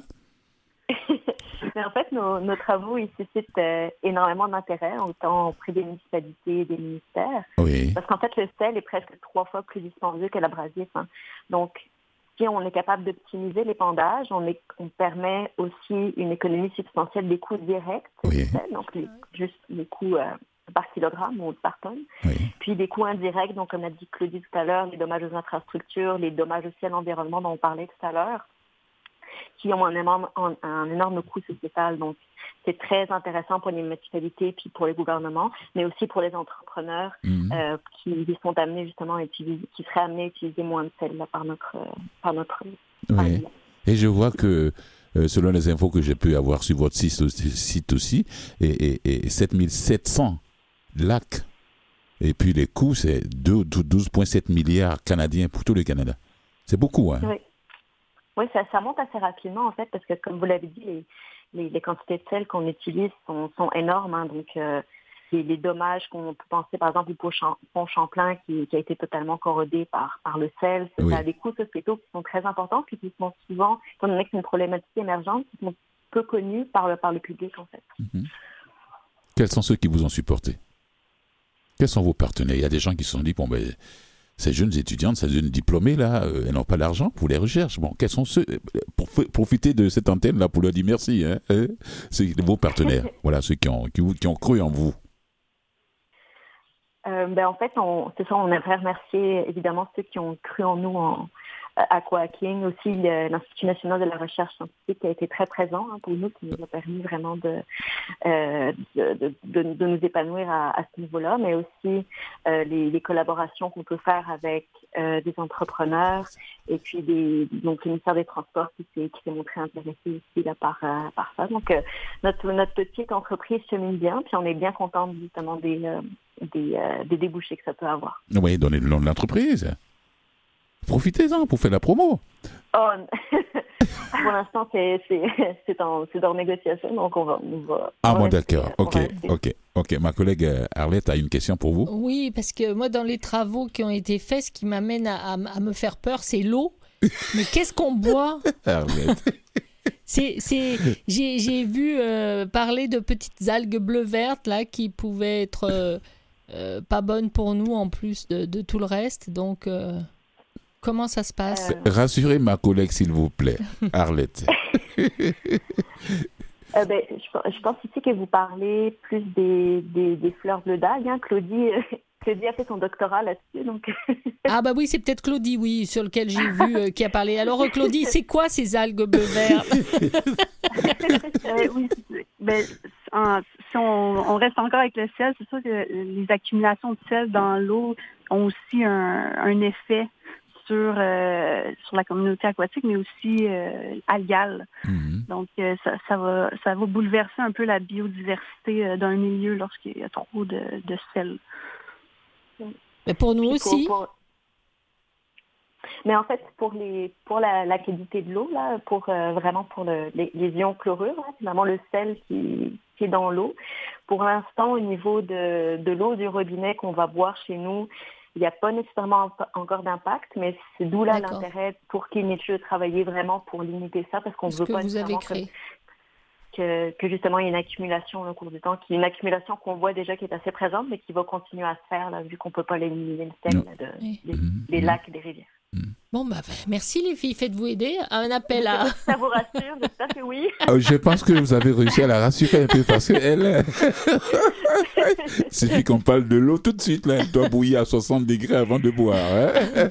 Mais en fait, nos, nos travaux, ils suscitent euh, énormément d'intérêt, autant auprès des municipalités et des ministères. Oui. Parce qu'en fait, le sel est presque trois fois plus dispendieux que l'abrasif. Hein. Donc, si on est capable d'optimiser l'épandage, on, est, on permet aussi une économie substantielle des coûts directs oui. du sel, donc les, juste les coûts euh, par kilogramme ou par tonne. Oui. Puis des coûts indirects, donc comme a dit Claudie tout à l'heure, les dommages aux infrastructures, les dommages aussi à l'environnement dont on parlait tout à l'heure. qui ont un énorme, un, un énorme coût sociétal. Donc, c'est très intéressant pour les municipalités puis pour les gouvernements, mais aussi pour les entrepreneurs mmh. euh, qui sont amenés justement à utiliser, qui seraient amenés à utiliser moins de sel là, par notre, par notre. Oui. Et je vois que euh, selon les infos que j'ai pu avoir sur votre site, site aussi, et, et, et sept mille sept cents lacs. Et puis les coûts, c'est douze virgule sept milliards canadiens pour tout le Canada. C'est beaucoup, hein? Oui, oui ça, ça monte assez rapidement, en fait, parce que, comme vous l'avez dit, les, les, les quantités de sel qu'on utilise sont, sont énormes. Hein, donc, euh, les, les dommages qu'on peut penser, par exemple, au pont Champlain qui, qui a été totalement corrodé par, par le sel, oui. Ça a des coûts sociétaux qui sont très importants, puis qui sont souvent, étant donné que c'est une problématique émergente, qui sont peu connus par le, par le public, en fait. Mm-hmm. Quels sont ceux qui vous ont supporté? Quels sont vos partenaires? Il y a des gens qui se sont dit, bon, ben, ces jeunes étudiantes, ces jeunes diplômées, là, euh, elles n'ont pas d'argent pour les recherches. Bon, quels sont ceux, pour f- profiter de cette antenne-là pour leur dire merci, hein, hein, c'est vos partenaires, voilà, ceux qui ont, qui, qui ont cru en vous. Euh, ben, en fait, on, c'est ça, on aimerait remercier évidemment ceux qui ont cru en nous en Aqua-Hacking, aussi le, l'Institut national de la recherche scientifique qui a été très présent hein, pour nous, qui nous a permis vraiment de, euh, de, de, de, de nous épanouir à, à ce niveau-là, mais aussi euh, les, les collaborations qu'on peut faire avec euh, des entrepreneurs et puis des, donc le ministère des Transports qui s'est, qui s'est montré intéressé aussi là, par, euh, par ça. Donc euh, notre, notre petite entreprise chemine bien, puis on est bien contents justement des, euh, des, euh, des débouchés que ça peut avoir. Oui, donnez le nom de l'entreprise. Profitez-en pour faire la promo. Oh, pour l'instant, c'est, c'est, c'est, en, c'est en négociation, donc on va... On va ah on bon, va d'accord. on OK, va OK, OK. Ma collègue Arlette a une question pour vous. Oui, parce que moi, dans les travaux qui ont été faits, ce qui m'amène à, à, à me faire peur, c'est l'eau. Mais qu'est-ce qu'on boit? Arlette. C'est, c'est, j'ai, j'ai vu euh, parler de petites algues bleu-vertes là, qui pouvaient être euh, euh, pas bonnes pour nous en plus de, de tout le reste, donc... Euh... Comment ça se passe? euh... Rassurez ma collègue, s'il vous plaît, Arlette. euh, ben, je, je pense ici que vous parlez plus des, des, des fleurs bleu d'algues. Hein. Claudie, euh, Claudie a fait son doctorat là-dessus. Donc... ah bah oui, c'est peut-être Claudie, oui, sur lequel j'ai vu euh, qui a parlé. Alors Claudie, c'est quoi ces algues bleu-vertes? euh, oui, ben, en, si on, on reste encore avec le sel, c'est sûr que les accumulations de sel dans l'eau ont aussi un, un effet sur euh, sur la communauté aquatique, mais aussi euh, algale. Mm-hmm. Donc, euh, ça, ça va ça va bouleverser un peu la biodiversité euh, d'un milieu lorsqu'il y a trop de, de sel. Mais pour nous Puis aussi. Pour, pour... Mais en fait, pour les pour la, la qualité de l'eau, là, pour euh, vraiment pour le, les, les ions chlorures, hein, finalement le sel qui, qui est dans l'eau. Pour l'instant, au niveau de, de l'eau du robinet qu'on va boire chez nous, il n'y a pas nécessairement encore d'impact, mais c'est d'où là D'accord. l'intérêt pour Clean-Nature de travailler vraiment pour limiter ça, parce qu'on ne veut que pas vous avez créé. Que, que justement il y ait une accumulation au cours du temps, qui est une accumulation qu'on voit déjà qui est assez présente, mais qui va continuer à se faire là, vu qu'on ne peut pas l'éliminer le sel de, oui. des, des lacs et des rivières. Bon, bah, merci les filles, faites-vous aider. Un appel à... Ça vous rassure, j'espère que oui. Je pense que vous avez réussi à la rassurer un peu parce qu'elle... Il suffit qu'on parle de l'eau tout de suite, là. Elle doit bouillir à soixante degrés avant de boire. Hein.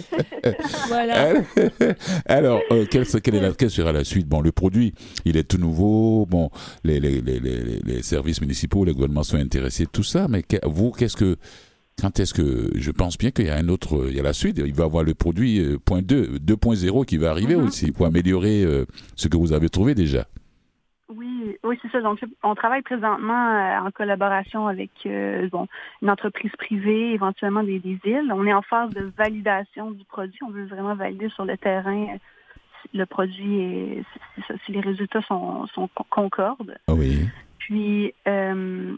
Voilà. Alors, euh, quelle, quelle, est la, quelle sera la suite? Bon, le produit, il est tout nouveau. Bon, les, les, les, les, les services municipaux, les gouvernements sont intéressés, tout ça. Mais que, vous, qu'est-ce que... Quand est-ce que je pense bien qu'il y a un autre, il y a la suite, il va y avoir le produit point deux, deux point zéro qui va arriver mm-hmm. aussi pour améliorer euh, ce que vous avez trouvé déjà. Oui, oui, c'est ça. Donc, on travaille présentement euh, en collaboration avec euh, bon, une entreprise privée, éventuellement des, des îles. On est en phase de validation du produit. On veut vraiment valider sur le terrain euh, si le produit est, si, si, si les résultats sont, sont concordes. Oui. Puis, euh,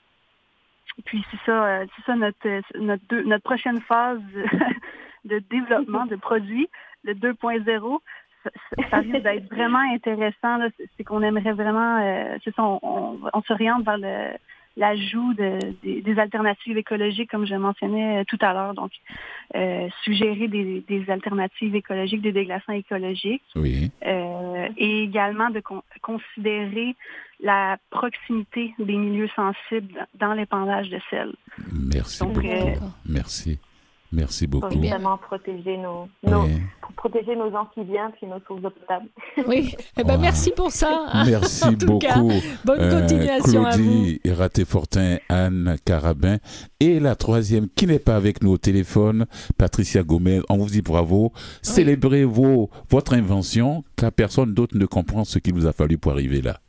Puis c'est ça, c'est ça notre notre, deux, notre prochaine phase de développement de produits, le deux point zéro. Ça, ça risque d'être vraiment intéressant. Là. C'est qu'on aimerait vraiment, euh, c'est ça, on, on, on s'oriente vers le, l'ajout de, des, des alternatives écologiques, comme je mentionnais tout à l'heure. Donc, euh, suggérer des, des alternatives écologiques, des déglaçants écologiques. Oui. Euh, et également de con- considérer la proximité des milieux sensibles dans l'épandage de sel. Merci Donc, beaucoup. Euh, Merci. Merci beaucoup. Pour justement protéger nos, nos, Oui. pour protéger nos amphibiens puis nos sources d'eau potable. Oui, eh ben, Ouais. merci pour ça. hein. Merci En tout beaucoup. cas, bonne Euh, continuation à vous. Claudie Raté-Fortin, Anne Carabin. Et la troisième, qui n'est pas avec nous au téléphone, Patricia Gomez. On vous dit bravo. Célébrez vos, votre invention, car personne d'autre ne comprend ce qu'il vous a fallu pour arriver là.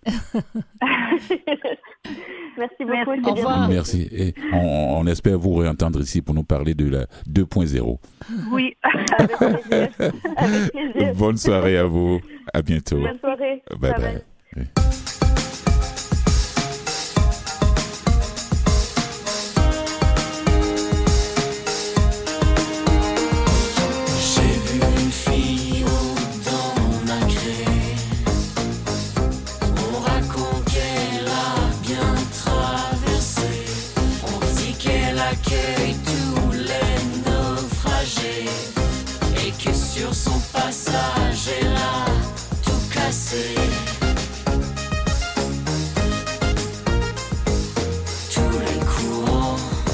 Merci beaucoup. Merci. c'est Au bien. revoir. Merci. Et on, on espère vous réentendre ici pour nous parler de la deux point zéro. Oui. Avec plaisir. Avec plaisir. Bonne soirée à vous. À bientôt. Bonne soirée. Bye Bye bye. bye. J'ai vu une fille au dans nacré. On raconte qu'elle a bien traversé. On dit qu'elle accueille tous les naufragés. Et que sur son passage, elle a tout cassé. Tous les courants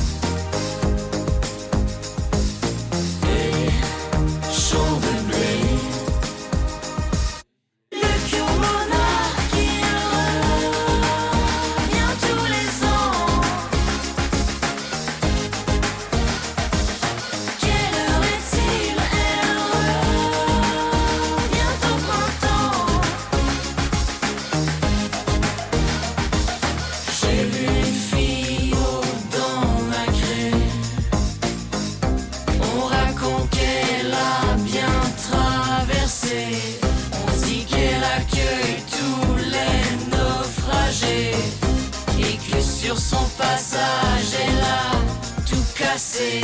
et champs de blé. Le cœur monarque qui revient tous les ans. Quelle heure est-il? Elle revient au printemps. J'ai vu une fille aux dents nacrées. On raconte qu'elle a bien traversé. On dit qu'elle accueille tous les naufragés. Et que sur son passage, elle a tout cassé.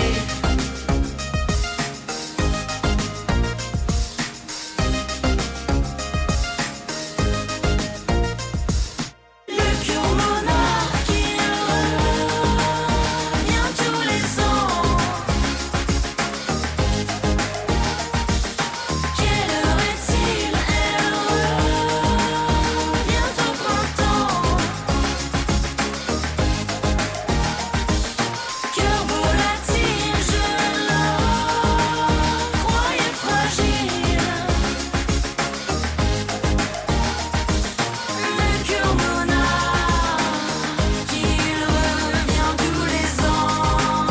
Le cœur monarque qui revient tous les ans. Quelle heure est-il? Elle revient au printemps. Cœur volatile, je la croyais fragile. Le cœur monarque, il revient tous les ans.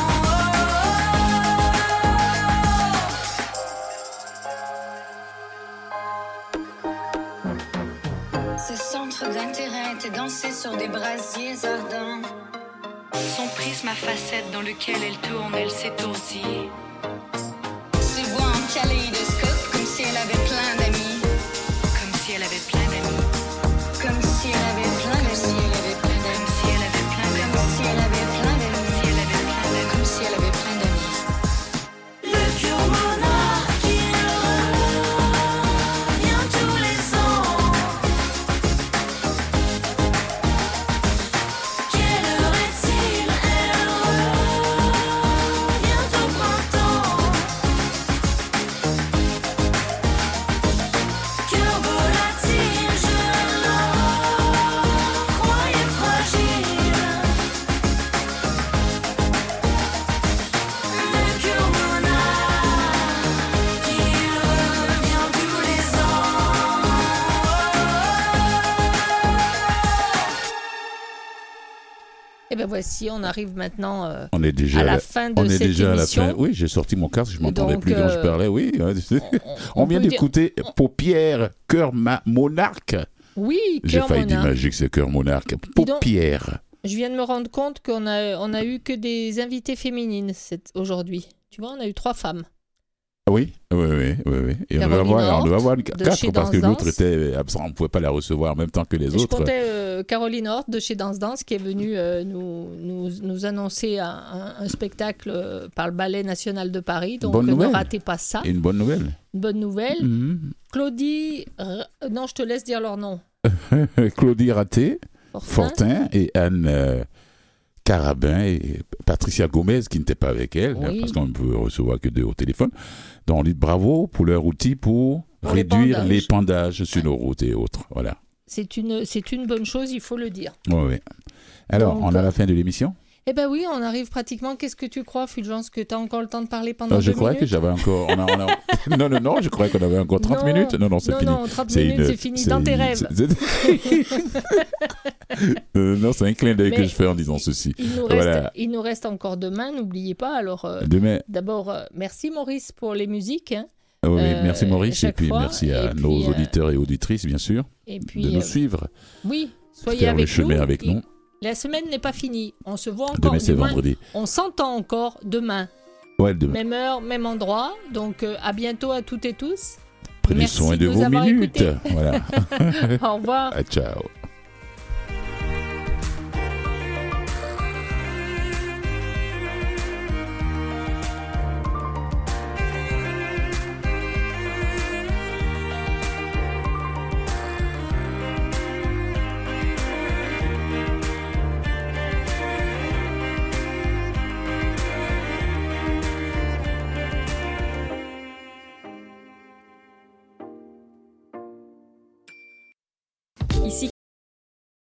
Ses centres d'intérêt étaient dansés sur des brasiers ardents. Son prisme à facettes dans lequel elle tourne, elle s'étourdit. Se voit en kaléidoscope comme si elle avait plein d'amis. Comme si elle avait plein d'amis. Comme si elle avait plein d'amis. Comme si elle avait plein d'amis. Comme si elle avait plein d'amis. Comme si elle avait plein d'amis. Comme si elle avait plein d'amis. Le cœur monarque, il revient tous les ans. Quelle heure est-il? Elle revient au printemps. Cœur volatile, je la croyais fragile. Le cœur monarque, il revient tous les ans. Et ben voici, on arrive maintenant euh, On est déjà à la la- fin de On est cette déjà émission. à la fin. Oui, j'ai sorti mon casque, je m'entendais Donc, plus quand je euh, parlais. Oui, hein, on, on vient peut dire- d'écouter Paupière, Cœur ma- Monarque. Oui, J'ai Cœur failli dire Monarque. magique, c'est Cœur Monarque. donc. Paupière. Je viens de me rendre compte qu'on a, on a eu que des invités féminines cette- aujourd'hui. Tu vois, on a eu trois femmes. Oui, oui, oui, oui, oui. Et on Caroline doit avoir, on doit Hort, avoir de quatre chez parce que Danse l'autre Danse. était absent, on ne pouvait pas la recevoir en même temps que les Je autres. comptais euh, Caroline Hort de chez Danse Danse qui est venue euh, nous, nous, nous annoncer un, un- un spectacle euh, par le Ballet National de Paris. Donc Bonne euh, ne nouvelle. ratez pas ça. Et une bonne nouvelle. Une bonne nouvelle. Mhm. Claudie, R- non, je te laisse dire leur nom. Claudie Raté, Fortin. Fortin et Anne euh, Carabin et Patricia Gomez qui n'était pas avec elle, Oui. parce qu'on ne peut recevoir que deux au téléphone. Donc on dit bravo pour leur outil pour, Pour les réduire pendages. les pendages sur nos routes et autres. Voilà. C'est une, c'est une bonne chose, il faut le dire. Oui, oui. Alors, Donc, on a la fin de l'émission. Eh ben oui, on arrive pratiquement. Qu'est-ce que tu crois, Fulgence, que tu as encore le temps de parler pendant Non, je deux croyais minutes que j'avais encore... on a- on a- non, non, non, je croyais qu'on avait encore trente Non, minutes. Non, non, c'est non, fini. non, trente minutes, c'est fini dans tes une- rêves. c'est- Euh, non, c'est un clin d'œil Mais que je fais en disant ceci. Il nous reste, Voilà. il nous reste encore demain, n'oubliez pas. Alors, euh, Demain, d'abord, euh, merci Maurice pour les musiques. hein. ah oui, Euh, merci Maurice, et chaque puis fois, merci à et puis, nos euh, auditeurs et auditrices, bien sûr, Et puis, de nous euh, suivre, oui, soyez faire avec le chemin nous. avec Et nous. La semaine n'est pas finie. On se voit encore Demain, c'est demain. vendredi. On s'entend encore demain. Ouais, demain. Même heure, même endroit. Donc, euh, à bientôt à toutes et tous. Prenez Merci soin de de nous vos avoir minutes. écoutés. Voilà. Au revoir. Ah, ciao.